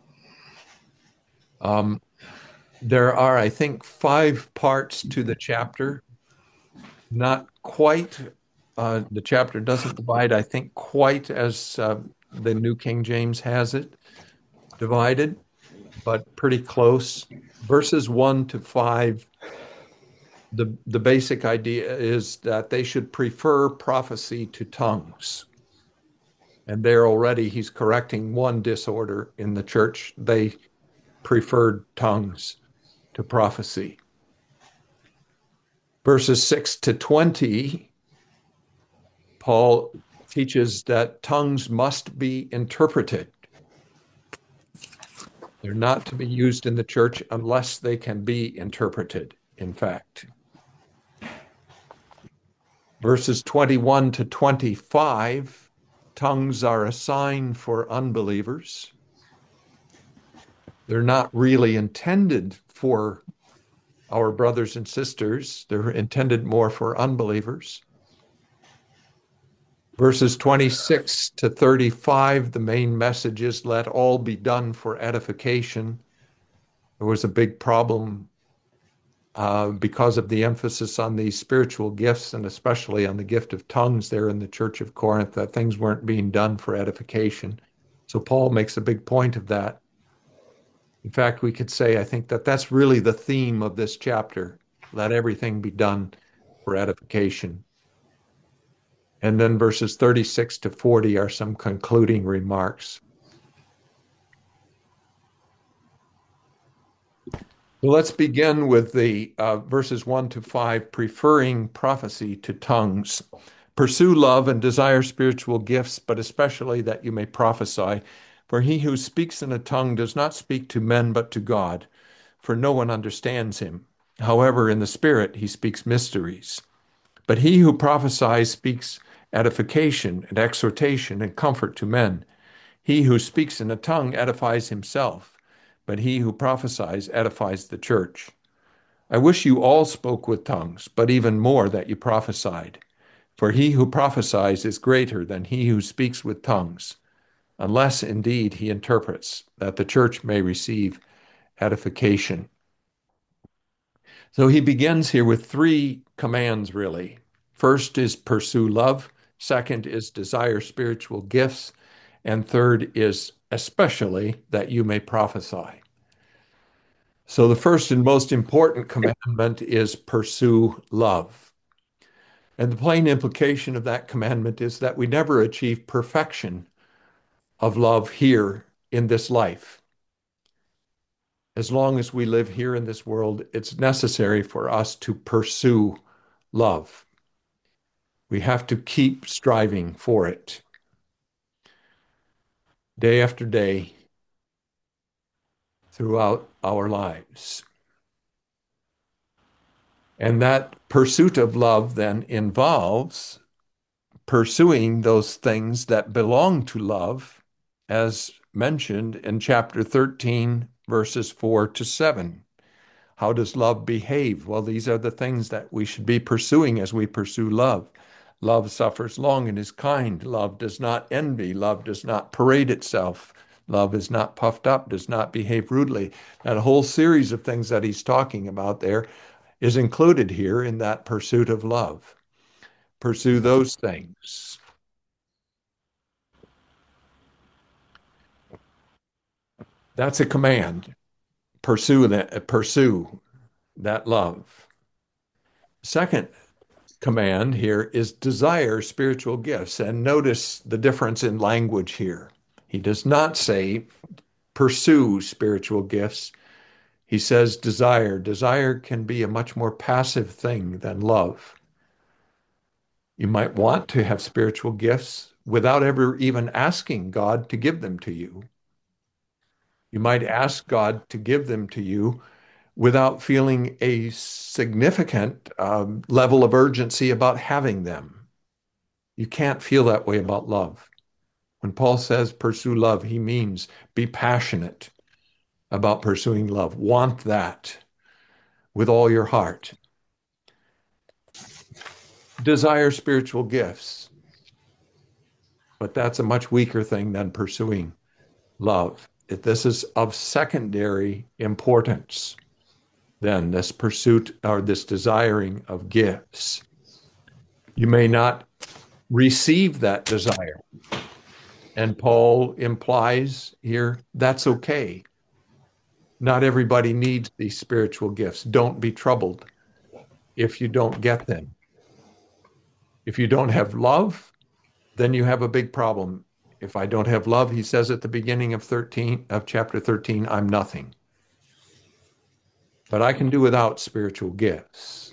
Speaker 1: Um, there are, I think, five parts to the chapter. Not quite, uh, the chapter doesn't divide, I think, quite as uh, the New King James has it divided, but pretty close. Verses one to five, the, the basic idea is that they should prefer prophecy to tongues. And there already he's correcting one disorder in the church. They preferred tongues to prophecy. Verses six to twenty, Paul teaches that tongues must be interpreted. They're not to be used in the church unless they can be interpreted, in fact. Verses twenty-one to twenty-five, tongues are a sign for unbelievers. They're not really intended for our brothers and sisters. They're intended more for unbelievers. Verses twenty-six to thirty-five, the main message is let all be done for edification. There was a big problem uh, because of the emphasis on these spiritual gifts, and especially on the gift of tongues there in the church of Corinth, that things weren't being done for edification. So Paul makes a big point of that. In fact, we could say, I think, that that's really the theme of this chapter. Let everything be done for edification. And then verses thirty-six to forty are some concluding remarks. So let's begin with the uh, verses one to five, preferring prophecy to tongues. Pursue love and desire spiritual gifts, but especially that you may prophesy. For he who speaks in a tongue does not speak to men, but to God, for no one understands him. However, in the Spirit he speaks mysteries. But he who prophesies speaks edification and exhortation and comfort to men. He who speaks in a tongue edifies himself, but he who prophesies edifies the church. I wish you all spoke with tongues, but even more that you prophesied. For he who prophesies is greater than he who speaks with tongues, unless indeed he interprets, that the church may receive edification. So he begins here with three commands, really. First is pursue love. Second is desire spiritual gifts. And third is especially that you may prophesy. So the first and most important commandment is pursue love. And the plain implication of that commandment is that we never achieve perfection of love here in this life. As long as we live here in this world, it's necessary for us to pursue love. We have to keep striving for it. Day after day, throughout our lives. And that pursuit of love then involves pursuing those things that belong to love, as mentioned in chapter thirteen, verses four to seven. How does love behave? Well, these are the things that we should be pursuing as we pursue love. Love suffers long and is kind. Love does not envy. Love does not parade itself. Love is not puffed up, does not behave rudely. That whole series of things that he's talking about there is included here in that pursuit of love. Pursue those things. That's a command. Pursue that, pursue that love. Second command here is desire spiritual gifts. And notice the difference in language here. He does not say pursue spiritual gifts. He says desire. Desire can be a much more passive thing than love. You might want to have spiritual gifts without ever even asking God to give them to you. You might ask God to give them to you without feeling a significant um, level of urgency about having them. You can't feel that way about love. When Paul says pursue love, he means be passionate about pursuing love. Want that with all your heart. Desire spiritual gifts, but that's a much weaker thing than pursuing love. If this is of secondary importance, then this pursuit or this desiring of gifts. You may not receive that desire. And Paul implies here that's okay. Not everybody needs these spiritual gifts. Don't be troubled if you don't get them. If you don't have love, then you have a big problem. If I don't have love, he says at the beginning of thirteen of chapter thirteen, I'm nothing. But I can do without spiritual gifts.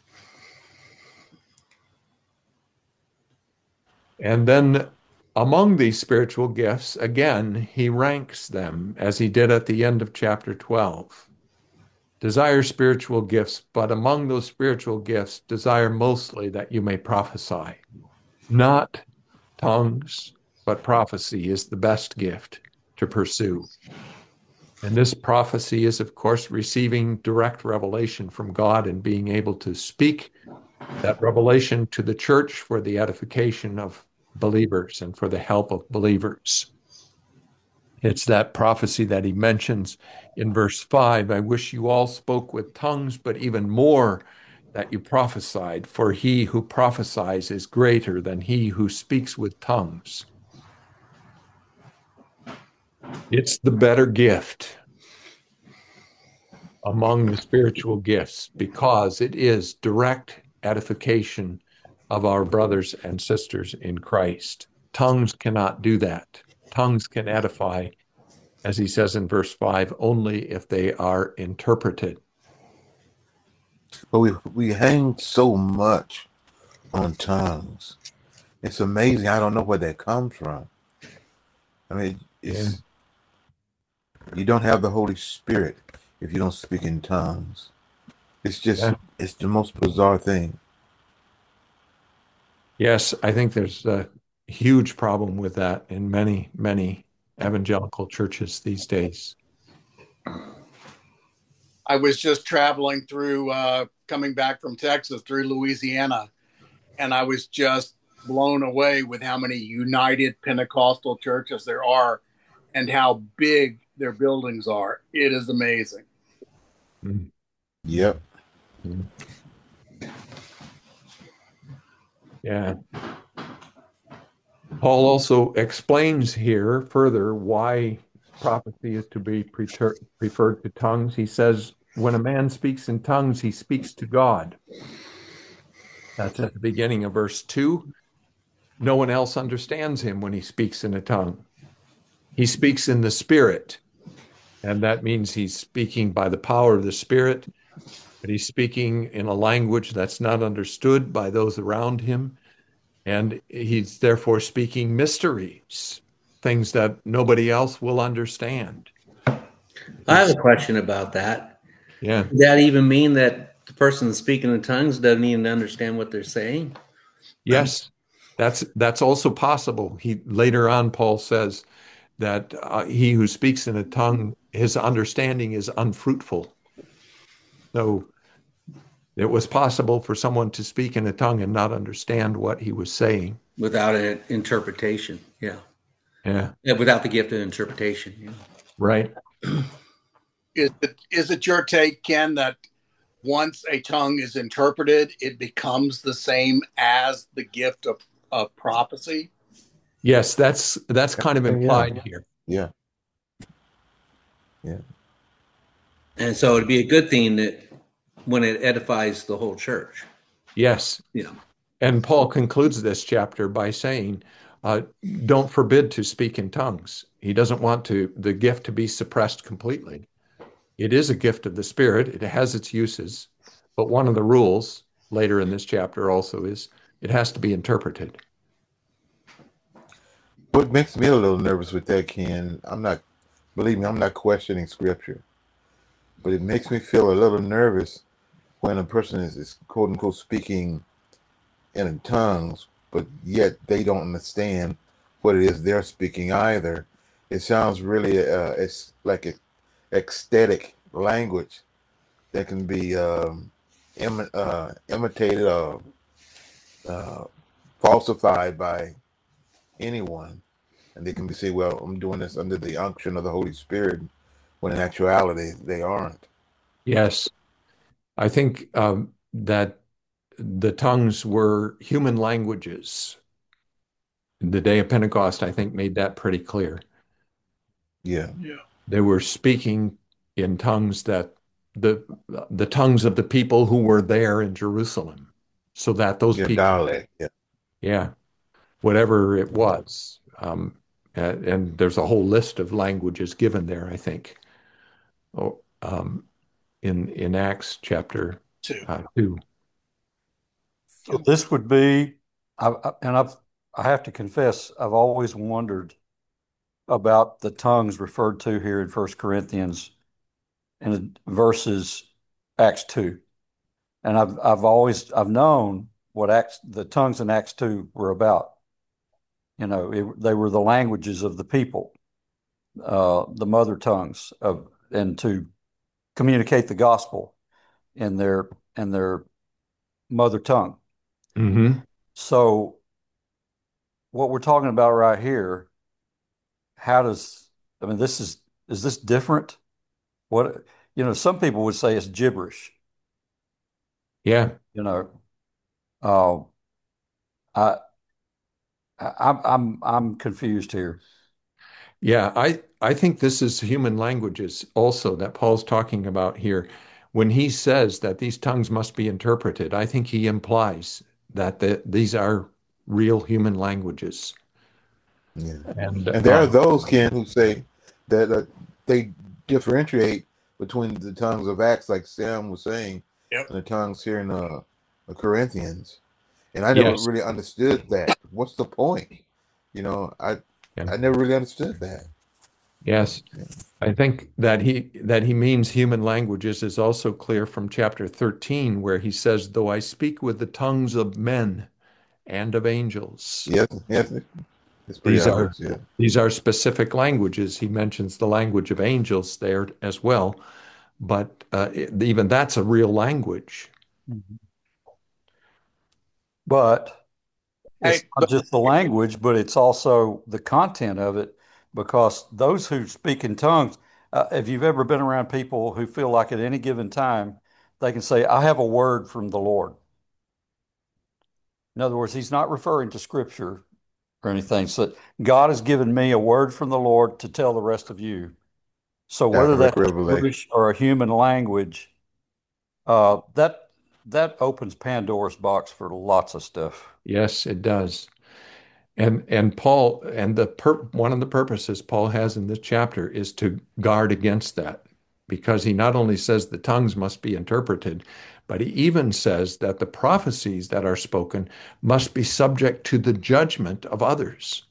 Speaker 1: And then among these spiritual gifts, again, he ranks them as he did at the end of chapter twelve. Desire spiritual gifts, but among those spiritual gifts, desire mostly that you may prophesy. Not tongues, but prophecy is the best gift to pursue. And this prophecy is, of course, receiving direct revelation from God and being able to speak that revelation to the church for the edification of believers and for the help of believers. It's that prophecy that he mentions in verse five. I wish you all spoke with tongues, but even more that you prophesied, for he who prophesies is greater than he who speaks with tongues. It's the better gift among the spiritual gifts because it is direct edification of our brothers and sisters in Christ. Tongues cannot do that. Tongues can edify, as he says in verse five, only if they are interpreted.
Speaker 4: But we we hang so much on tongues. It's amazing. I don't know where that comes from. I mean, it's you don't have the Holy Spirit if you don't speak in tongues. It's just
Speaker 1: Yeah.
Speaker 4: it's the most bizarre thing.
Speaker 1: Yes, I think there's a huge problem with that in many, many evangelical churches these days.
Speaker 2: I was just traveling through, uh, coming back from Texas through Louisiana, and I was just blown away with how many United Pentecostal churches there are and how big their buildings are. It is amazing.
Speaker 1: Mm.
Speaker 4: Yep.
Speaker 1: Mm. Yeah. Paul also explains here further why prophecy is to be preter- preferred to tongues. He says, when a man speaks in tongues, he speaks to God. That's at the beginning of verse two. No one else understands him when he speaks in a tongue. He speaks in the Spirit, and that means he's speaking by the power of the Spirit, but he's speaking in a language that's not understood by those around him. And he's therefore speaking mysteries, things that nobody else will understand.
Speaker 7: I have a question about that.
Speaker 1: Yeah.
Speaker 7: Does that even mean that the person speaking in tongues doesn't even understand what they're saying?
Speaker 1: Yes, that's that's also possible. He later on, Paul says that uh, he who speaks in a tongue, his understanding is unfruitful. So it was possible for someone to speak in a tongue and not understand what he was saying.
Speaker 7: Without an interpretation, yeah.
Speaker 1: Yeah.
Speaker 7: Yeah, without the gift of interpretation. Yeah.
Speaker 1: Right.
Speaker 2: Is it, is it your take, Ken, that once a tongue is interpreted, it becomes the same as the gift of, of prophecy?
Speaker 1: Yes, that's that's kind of implied
Speaker 4: Yeah.
Speaker 1: here.
Speaker 4: Yeah. Yeah.
Speaker 7: And so it'd be a good thing that when it edifies the whole church.
Speaker 1: Yes.
Speaker 7: Yeah.
Speaker 1: And Paul concludes this chapter by saying, uh, don't forbid to speak in tongues. He doesn't want to the gift to be suppressed completely. It is a gift of the Spirit. It has its uses. But one of the rules later in this chapter also is it has to be interpreted.
Speaker 4: What makes me a little nervous with that, Ken, I'm not Believe me, I'm not questioning scripture, but it makes me feel a little nervous when a person is, is quote unquote speaking in tongues, but yet they don't understand what it is they're speaking either. It sounds really uh, it's like a ecstatic language that can be um, Im- uh, imitated or uh, falsified by anyone. And they can be say, well, I'm doing this under the unction of the Holy Spirit, when in actuality, they aren't.
Speaker 1: Yes, I think um, that the tongues were human languages. The day of Pentecost, I think, made that pretty clear.
Speaker 4: Yeah.
Speaker 2: Yeah.
Speaker 1: They were speaking in tongues that the the tongues of the people who were there in Jerusalem, so that those
Speaker 4: Yeah,
Speaker 1: people,
Speaker 4: dialect. Yeah.
Speaker 1: yeah, whatever it was, um, and, and there's a whole list of languages given there, I think, oh, um, in in Acts chapter
Speaker 2: Two.
Speaker 1: uh, two.
Speaker 3: So this would be, I, I- and I've, I have to confess, I've always wondered about the tongues referred to here in First Corinthians and versus Acts two. And I've I've always I've known what Acts the tongues in Acts two were about. You know, it, they were the languages of the people, uh, the mother tongues of, and to communicate the gospel in their in their mother tongue.
Speaker 1: Mm-hmm.
Speaker 3: So what we're talking about right here, how does I mean this is is this different? What you know, some people would say it's gibberish.
Speaker 1: Yeah,
Speaker 3: You know, uh, I, I I'm I'm I'm confused here.
Speaker 1: yeah. I I think this is human languages also that Paul's talking about here. When he says that these tongues must be interpreted, I think he implies that the, these are real human languages.
Speaker 4: Yeah.
Speaker 1: And
Speaker 4: And there are
Speaker 1: uh,
Speaker 4: those, Ken, who say that uh, they differentiate between the tongues of Acts, like Sam was saying,
Speaker 2: Yep.
Speaker 4: and the tongues here in uh, Corinthians. And I never
Speaker 1: yes,
Speaker 4: really understood that. What's the point? You know, I
Speaker 1: yeah,
Speaker 4: I never really understood that.
Speaker 1: yes. I think that he that he means human languages is also clear from chapter thirteen, where he says, "Though I speak with the tongues of men and of angels."
Speaker 4: Yes, yes, it's pretty
Speaker 1: These are
Speaker 4: obvious. Yeah,
Speaker 1: these are specific languages. He mentions the language of angels there as well, but uh, it- even that's a real language.
Speaker 3: Mhm. But it's
Speaker 2: Hey,
Speaker 3: not
Speaker 2: but
Speaker 3: just the language, but it's also the content of it, because those who speak in tongues, uh, if you've ever been around people who feel like at any given time they can say, I have a word from the Lord. In other words, he's not referring to scripture or anything. So God has given me a word from the Lord to tell the rest of you. So whether
Speaker 4: direct
Speaker 3: that's
Speaker 4: revelation.
Speaker 3: gibberish or a human language, uh, that that opens Pandora's box for lots of stuff.
Speaker 1: Yes, it does. And and Paul and the pur one of the purposes Paul has in this chapter is to guard against that, because he not only says the tongues must be interpreted, but he even says that the prophecies that are spoken must be subject to the judgment of others.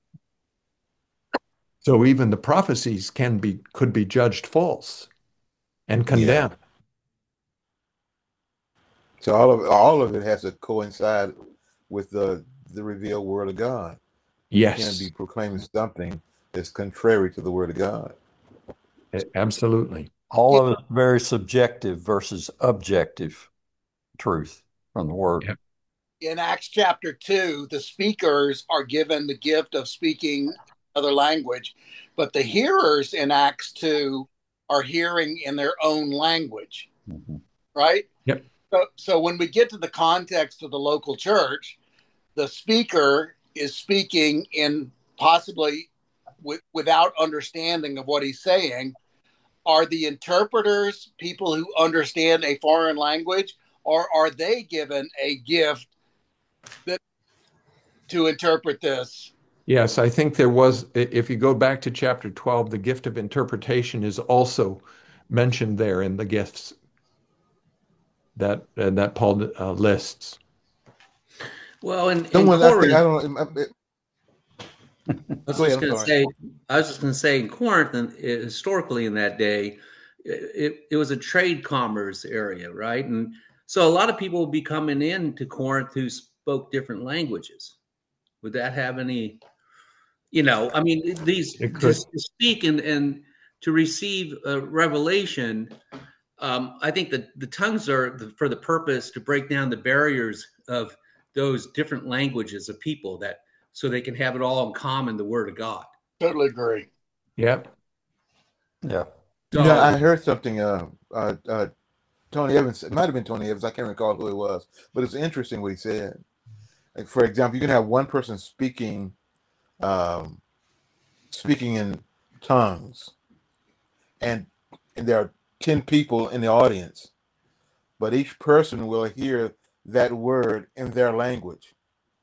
Speaker 1: So even the prophecies can be could be judged false and
Speaker 4: Yeah.
Speaker 1: condemned.
Speaker 4: So all of all of it has to coincide with the the revealed word of God. You can't be
Speaker 1: Yes,
Speaker 4: proclaiming something that's contrary to the word of God.
Speaker 1: absolutely.
Speaker 3: All of it's very subjective versus objective truth from the word.
Speaker 1: Yeah.
Speaker 2: in Acts chapter two, the speakers are given the gift of speaking another language, but the hearers in Acts two are hearing in their own language,
Speaker 3: Mhm.
Speaker 2: right?
Speaker 1: Yep.
Speaker 2: So, so when we get to the context of the local church, the speaker is speaking in possibly with, without understanding of what he's saying. Are the interpreters people who understand a foreign language, or are they given a gift that to interpret this?
Speaker 1: Yes, I think there was, if you go back to chapter twelve, the gift of interpretation is also mentioned there in the gifts that uh, that Paul uh, lists.
Speaker 7: Well, in, in
Speaker 4: Someone, I think, I
Speaker 7: Corinth,
Speaker 4: don't know,
Speaker 7: I was
Speaker 4: Go ahead.
Speaker 7: just
Speaker 4: I'm
Speaker 7: going to
Speaker 4: sorry.
Speaker 7: say, I was just going to say, in Corinth, and uh, historically in that day, it, it was a trade commerce area, right? And so a lot of people would be coming into Corinth who spoke different languages. Would that have any, you know, I mean, these
Speaker 1: It
Speaker 7: to,
Speaker 1: could.
Speaker 7: to speak and and to receive a revelation. Um, I think that the tongues are the, for the purpose to break down the barriers of those different languages of people, that so they can have it all in common, the Word of God.
Speaker 2: Totally agree.
Speaker 1: Yep.
Speaker 3: Yeah.
Speaker 4: You know,
Speaker 7: So
Speaker 4: I heard something. Uh, uh, uh, Tony Evans. It might have been Tony Evans. I can't recall who it was, but it's interesting what he said. Like, for example, you can have one person speaking, um, speaking in tongues, and and there are ten people in the audience, but each person will hear that word in their language.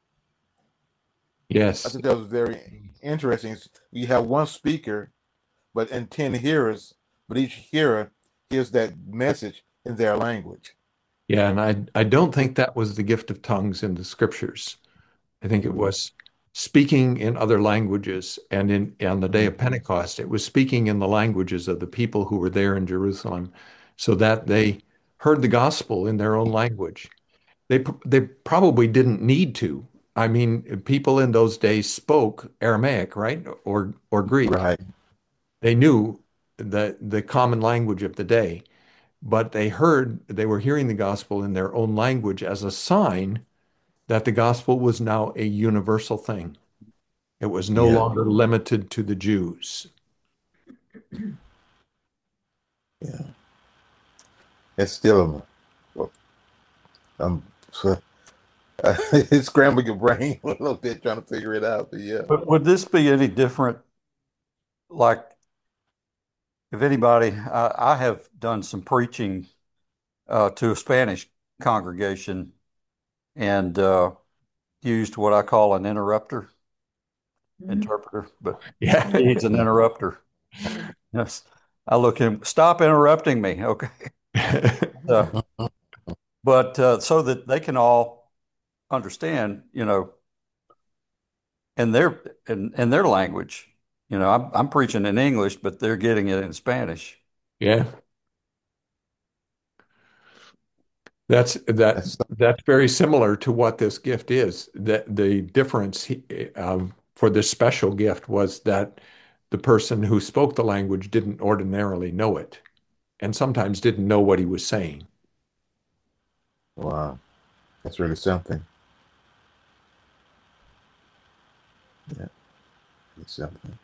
Speaker 4: I
Speaker 1: Yes.
Speaker 4: thought that was very interesting. You have one speaker, but and ten hearers, but each hearer hears that message in their language.
Speaker 1: Yeah, and I I don't think that was the gift of tongues in the scriptures. I think it
Speaker 4: Mhm.
Speaker 1: was speaking in other languages, and in on the day of
Speaker 4: Mhm.
Speaker 1: Pentecost, it was speaking in the languages of the people who were there in Jerusalem, so that they heard the gospel in their own language. They pr- they probably didn't need to. I mean, people in those days spoke Aramaic, right? Or or Greek.
Speaker 4: Right.
Speaker 1: They knew the the common language of the day, but they heard they were hearing the gospel in their own language as a sign that the gospel was now a universal thing. It was no
Speaker 4: Yeah.
Speaker 1: longer limited to the Jews.
Speaker 4: Yeah. It's still a, um, so, it's scrambling your brain a little bit trying to figure it out. But yeah.
Speaker 3: But would this be any different? Like, if anybody, I, I have done some preaching uh, to a Spanish congregation and uh, used what I call an interrupter, interpreter, but
Speaker 1: Yeah.
Speaker 3: he's an interrupter. Yes. I look at him, stop interrupting me. Okay. Uh, but uh, so that they can all understand, you know, in their in, in their language. You know, I'm, I'm preaching in English, but they're getting it in Spanish.
Speaker 1: Yeah. That's that
Speaker 4: That's
Speaker 1: that's very similar to what this gift is. That the difference he- um, for this special gift was that the person who spoke the language didn't ordinarily know it, and sometimes didn't know what he was saying.
Speaker 4: wow. That's really something. Yeah, it's something.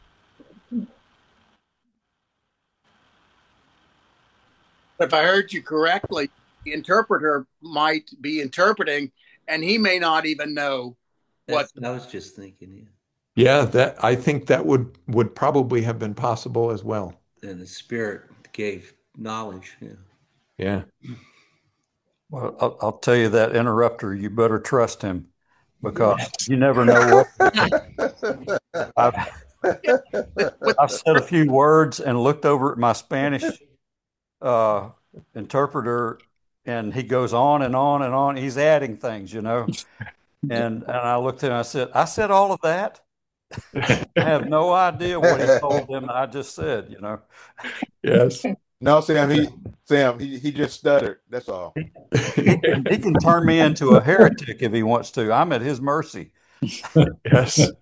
Speaker 2: If I heard you correctly, the interpreter might be interpreting, and he may not even know what.
Speaker 7: that's what I was just thinking. Yeah.
Speaker 1: Yeah, that I think that would would probably have been possible as well.
Speaker 7: And the Spirit gave knowledge. Yeah.
Speaker 1: Yeah.
Speaker 3: Well, I'll, I'll tell you that interrupter, you better trust him because
Speaker 1: Yes.
Speaker 3: you never know what. I've, I've said a few words and looked over at my Spanish uh, interpreter, and he goes on and on and on. He's adding things, you know. And and I looked at him, I said, I said all of that. I have no idea what he told them I just said, you know.
Speaker 1: Yes.
Speaker 4: No, Sam, he Sam, he, he just stuttered. That's all.
Speaker 3: He can, he can turn me into a heretic if he wants to. I'm at his mercy.
Speaker 1: Yes.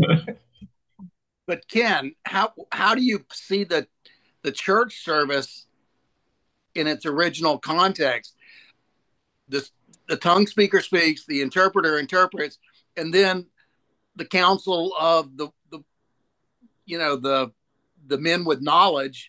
Speaker 2: But Ken, how how do you see the the church service in its original context? This the tongue speaker speaks, the interpreter interprets, and then the council of the the you know the the men with knowledge.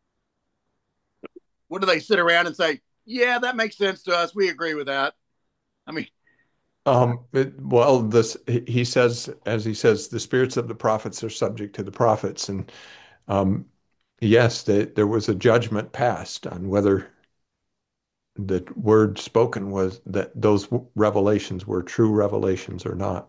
Speaker 2: What do they sit around and say? Yeah, that makes sense to us. We agree with that. I mean,
Speaker 1: Um, it- well, this he says, as he says, the spirits of the prophets are subject to the prophets, and um, yes, the, there was a judgment passed on whether the word spoken was that those revelations were true revelations or not.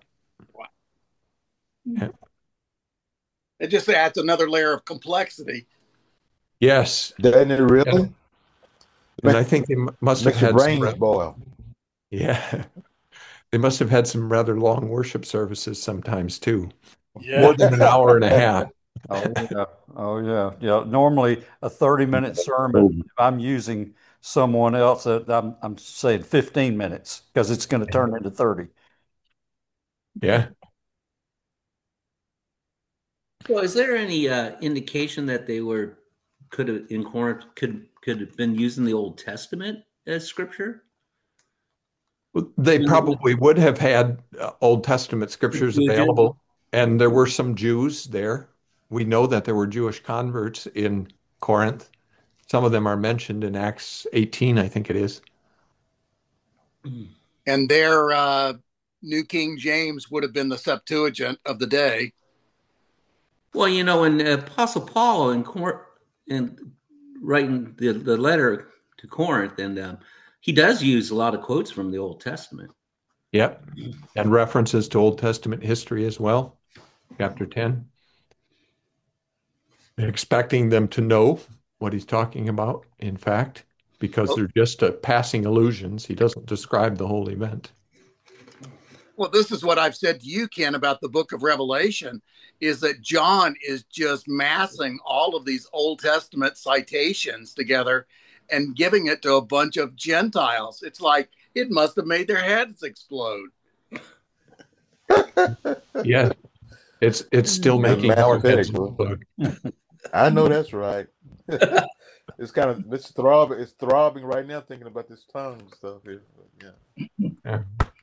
Speaker 1: Yeah.
Speaker 2: it just adds another layer of complexity.
Speaker 1: Yes,
Speaker 4: Doesn't it
Speaker 1: yeah.
Speaker 4: really?
Speaker 1: And I think they m- must have
Speaker 4: Makes your
Speaker 1: had some.
Speaker 4: brains
Speaker 1: ra-
Speaker 4: boil.
Speaker 1: Yeah, they must have had some rather long worship services sometimes too. more than an hour and a half.
Speaker 3: Oh yeah, oh yeah, yeah. Normally a thirty minute sermon, if I'm using someone else, uh, I'm I'm saying fifteen minutes because it's going to turn into thirty.
Speaker 1: Yeah.
Speaker 7: Well, is there any uh, indication that they were could have in Corinth could could have been using the Old Testament as scripture?
Speaker 1: They probably would have had uh, Old Testament scriptures available, and there were some Jews there. We know that there were Jewish converts in Corinth. Some of them are mentioned in Acts eighteen, I think it is.
Speaker 2: And their uh, New King James would have been the Septuagint of the day.
Speaker 7: Well, you know, in Apostle Paul in Corinth, in writing the, the letter to Corinth, and um, he does use a lot of quotes from the Old Testament.
Speaker 1: Yep. And references to Old Testament history as well. Chapter ten. Expecting them to know what he's talking about, in fact, because they're just uh, passing allusions. He doesn't describe the whole event.
Speaker 2: Well, this is what I've said to you, Ken, about the book of Revelation, is that John is just massing all of these Old Testament citations together and giving it to a bunch of Gentiles. It's like it must have made their heads explode.
Speaker 1: Yeah, it's it's still making our heads explode.
Speaker 4: I know that's right. It's kind of it's throbbing. It's throbbing right now thinking about this tongue stuff here. Yeah.
Speaker 1: Yeah.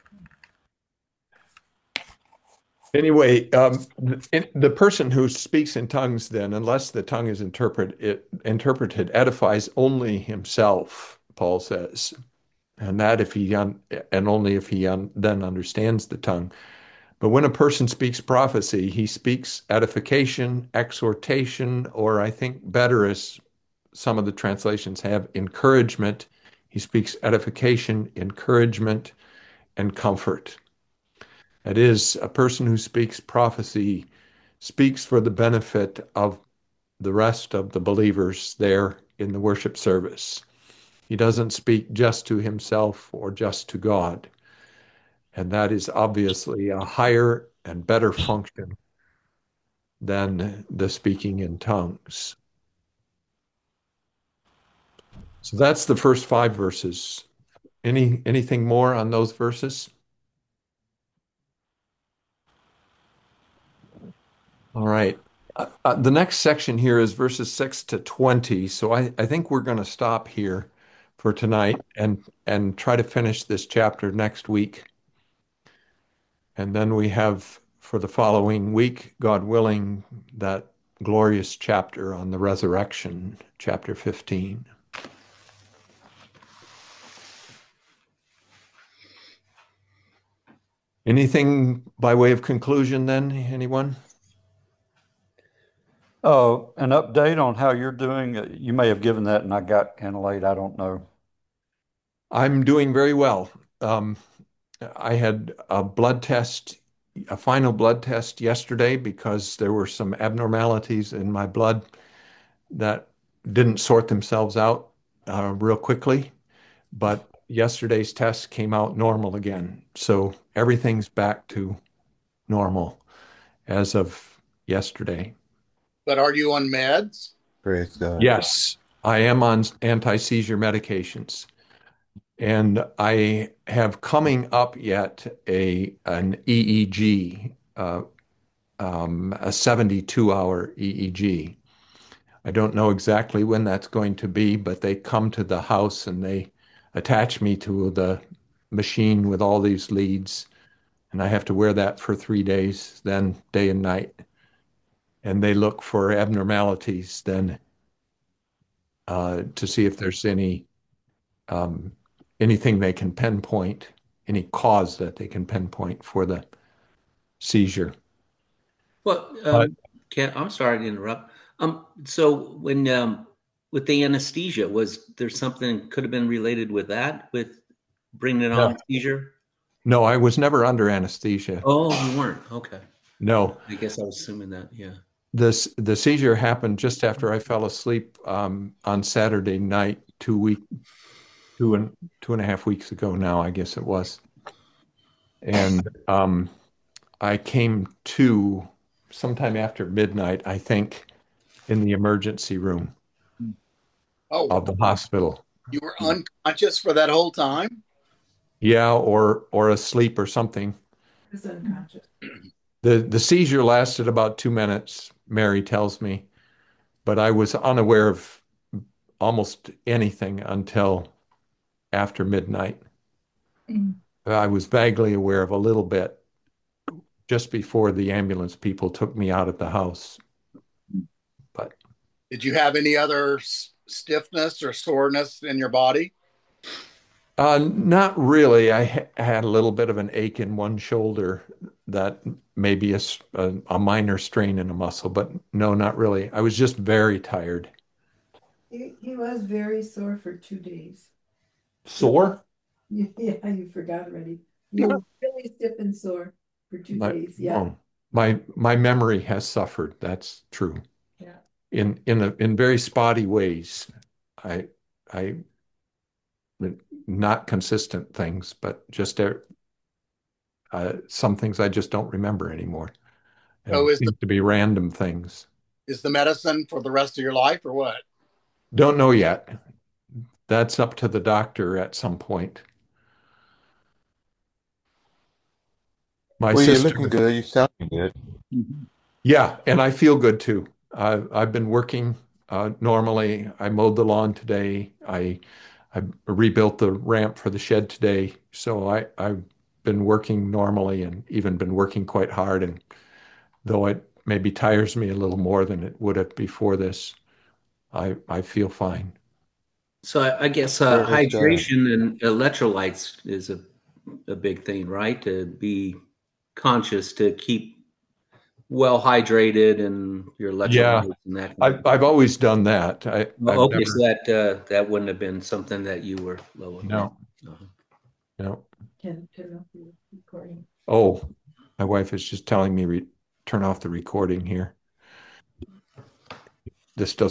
Speaker 1: Anyway, um, the, the person who speaks in tongues, then, unless the tongue is interpret, it, interpreted, edifies only himself, Paul says, and that if he un, and only if he un, then understands the tongue. But when a person speaks prophecy, he speaks edification, exhortation, or I think better, as some of the translations have, encouragement. He speaks edification, encouragement, and comfort. That is, a person who speaks prophecy speaks for the benefit of the rest of the believers there in the worship service. He doesn't speak just to himself or just to God. And that is obviously a higher and better function than the speaking in tongues. So that's the first five verses. Any anything more on those verses? All right. Uh, uh, the next section here is verses six to twenty. So I, I think we're going to stop here for tonight and and try to finish this chapter next week. And then we have for the following week, God willing, that glorious chapter on the resurrection, chapter fifteen. Anything by way of conclusion then, anyone?
Speaker 3: Oh, an update on how you're doing. Uh, You may have given that and I got kind of late. I don't know.
Speaker 1: I'm doing very well. Um, I had a blood test, a final blood test yesterday because there were some abnormalities in my blood that didn't sort themselves out uh, real quickly. But yesterday's test came out normal again. So everything's back to normal as of yesterday.
Speaker 2: But are you on meds?
Speaker 4: Praise God.
Speaker 1: Yes, I am on anti-seizure medications. And I have coming up yet a an E E G, uh, um, a seventy-two hour E E G. I don't know exactly when that's going to be, but they come to the house and they attach me to the machine with all these leads, and I have to wear that for three days, then day and night. And they look for abnormalities then uh, to see if there's any um, anything they can pinpoint, any cause that they can pinpoint for the seizure.
Speaker 7: Well,
Speaker 1: But
Speaker 7: um, Ken, I'm sorry to interrupt. Um, so when um, with the anesthesia, was there something could have been related with that, with bringing it
Speaker 1: no,
Speaker 7: on seizure?
Speaker 1: no, I was never under anesthesia.
Speaker 7: Oh, you weren't. Okay.
Speaker 1: No,
Speaker 7: I guess I was assuming that. Yeah.
Speaker 1: this the seizure happened just after I fell asleep um, on Saturday night, two week, two and two and a half weeks ago now, I guess it was. And um, I came to sometime after midnight, I think, in the emergency room
Speaker 2: Oh,
Speaker 1: of the hospital.
Speaker 2: you were unconscious for that whole time?
Speaker 1: Yeah, or or asleep or something.
Speaker 5: He was unconscious.
Speaker 1: The the seizure lasted about two minutes, Mary tells me, but I was unaware of almost anything until after midnight.
Speaker 5: Mm.
Speaker 1: I was vaguely aware of a little bit just before the ambulance people took me out of the house. But
Speaker 2: Did you have any other s- stiffness or soreness in your body?
Speaker 1: uh, not really. I ha had a little bit of an ache in one shoulder that may be a, s- a- a minor strain in a muscle, but no, not really. I was just very tired.
Speaker 5: He, he was very sore for two days.
Speaker 1: Sore?
Speaker 5: Yeah, yeah, you forgot already. You were really stiff and sore for two
Speaker 1: My,
Speaker 5: days. Yeah,
Speaker 1: oh, my my memory has suffered. That's true.
Speaker 5: yeah.
Speaker 1: In in a, in very spotty ways. I I not consistent things, but just uh, uh, some things I just don't remember anymore,
Speaker 2: So
Speaker 1: and
Speaker 2: is the
Speaker 1: seem to be random things.
Speaker 2: is the medicine for the rest of your life or what?
Speaker 1: Don't know yet. That's up to the doctor at some point. My
Speaker 4: Well, you're
Speaker 1: sister,
Speaker 4: looking good. You're sounding good.
Speaker 3: Mhm.
Speaker 1: yeah, and I feel good too. I've I've been working uh, normally. I mowed the lawn today. I I rebuilt the ramp for the shed today. So I I've been working normally and even been working quite hard. And though it maybe tires me a little more than it would have before this, I I feel fine.
Speaker 7: So I, I guess uh,
Speaker 4: Praise God.
Speaker 7: hydration and electrolytes is a, a big thing, right? To be conscious to keep well hydrated and your
Speaker 1: Yeah,
Speaker 7: electrolytes and that kind of
Speaker 1: I've I've always done that. I
Speaker 7: Well,
Speaker 1: I've
Speaker 7: okay, so
Speaker 1: never
Speaker 7: that uh, that wouldn't have been something that you were low on.
Speaker 1: no
Speaker 7: Uh-huh.
Speaker 1: no.
Speaker 5: Can turn off the recording.
Speaker 1: Oh, my wife is just telling me re turn off the recording here. This doesn't